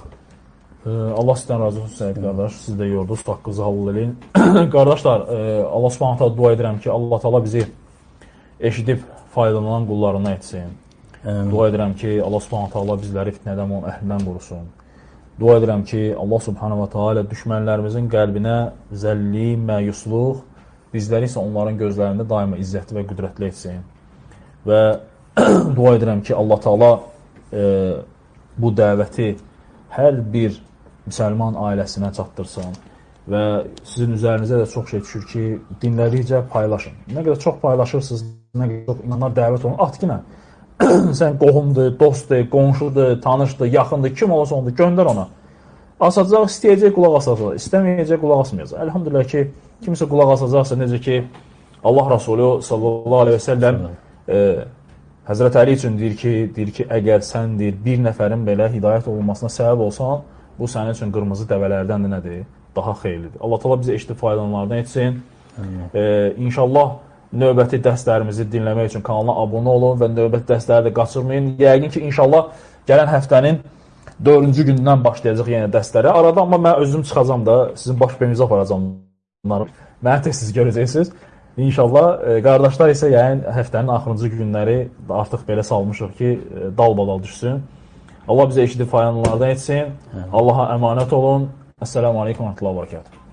Allah sizdən razı olsun Səid qardaş, siz də yordunuz, haqqınızı halal eləyin. Qardaşlar, Allah subhanahu taala dua edirəm ki, Allah Taala bizi eşidib faydalanan qullarına etsin. Dua edirəm ki, Allah subhanahu ta'ala bizləri fitnədən onun əhlindən qorusun. Dua edirəm ki, Allah subhanahu ta'ala düşmənlərimizin qəlbinə zəlli, məyusluq, bizləri isə onların gözlərində daima izzətli və qüdrətli etsin. Və dua edirəm ki, Allah ta'ala e, bu dəvəti hər bir müsəlman ailəsinə çatdırsın və sizin üzərinizə də çox şey düşür ki, dinləricə paylaşın. Nə qədər çox paylaşırsınız, nə qədər çox inanlar dəvət olun. Atkinə, sən qohumdur, dostdur, qonşudur, tanışdır, yaxındır, kim olursa ondur, göndər ona. Asacaq, istəyəcək qulaq asacaq, istəməyəcək qulaq asmayacaq. Əlhamdülillah ki, kimsə qulaq asacaqsa, necə ki, Allah Rasulü sallallahu aleyhi və səlləm e, Həzrət Əli üçün deyir ki, deyir ki, əgər sən deyir, bir nəfərin belə hidayət olunmasına səbəb olsan, bu sənin üçün qırmızı dəvələrdən də nədir? Daha xeyirlidir. Allah təala bizə eşitib faydalanlardan etsin. E, İnşallah növbəti dərslərimizi dinləmək üçün kanalına abunə olun və növbəti dərsləri də qaçırmayın. Yəqin ki, inşallah gələn həftənin dördüncü gündən başlayacaq yenə dərslərə. Arada amma mən özüm çıxacam da, sizin baş beyinizə aparacam bunları. Mənə tez siz görəcəksiniz. İnşallah e, qardaşlar isə yəni həftənin axırıncı günləri artıq belə salmışıq ki, e, dal-badal düşsün. Allah bizə eşidib faydalanlardan etsin. Allaha əmanət olun. Esselamu Aleyküm və Rahmetullah və Barakatuhu.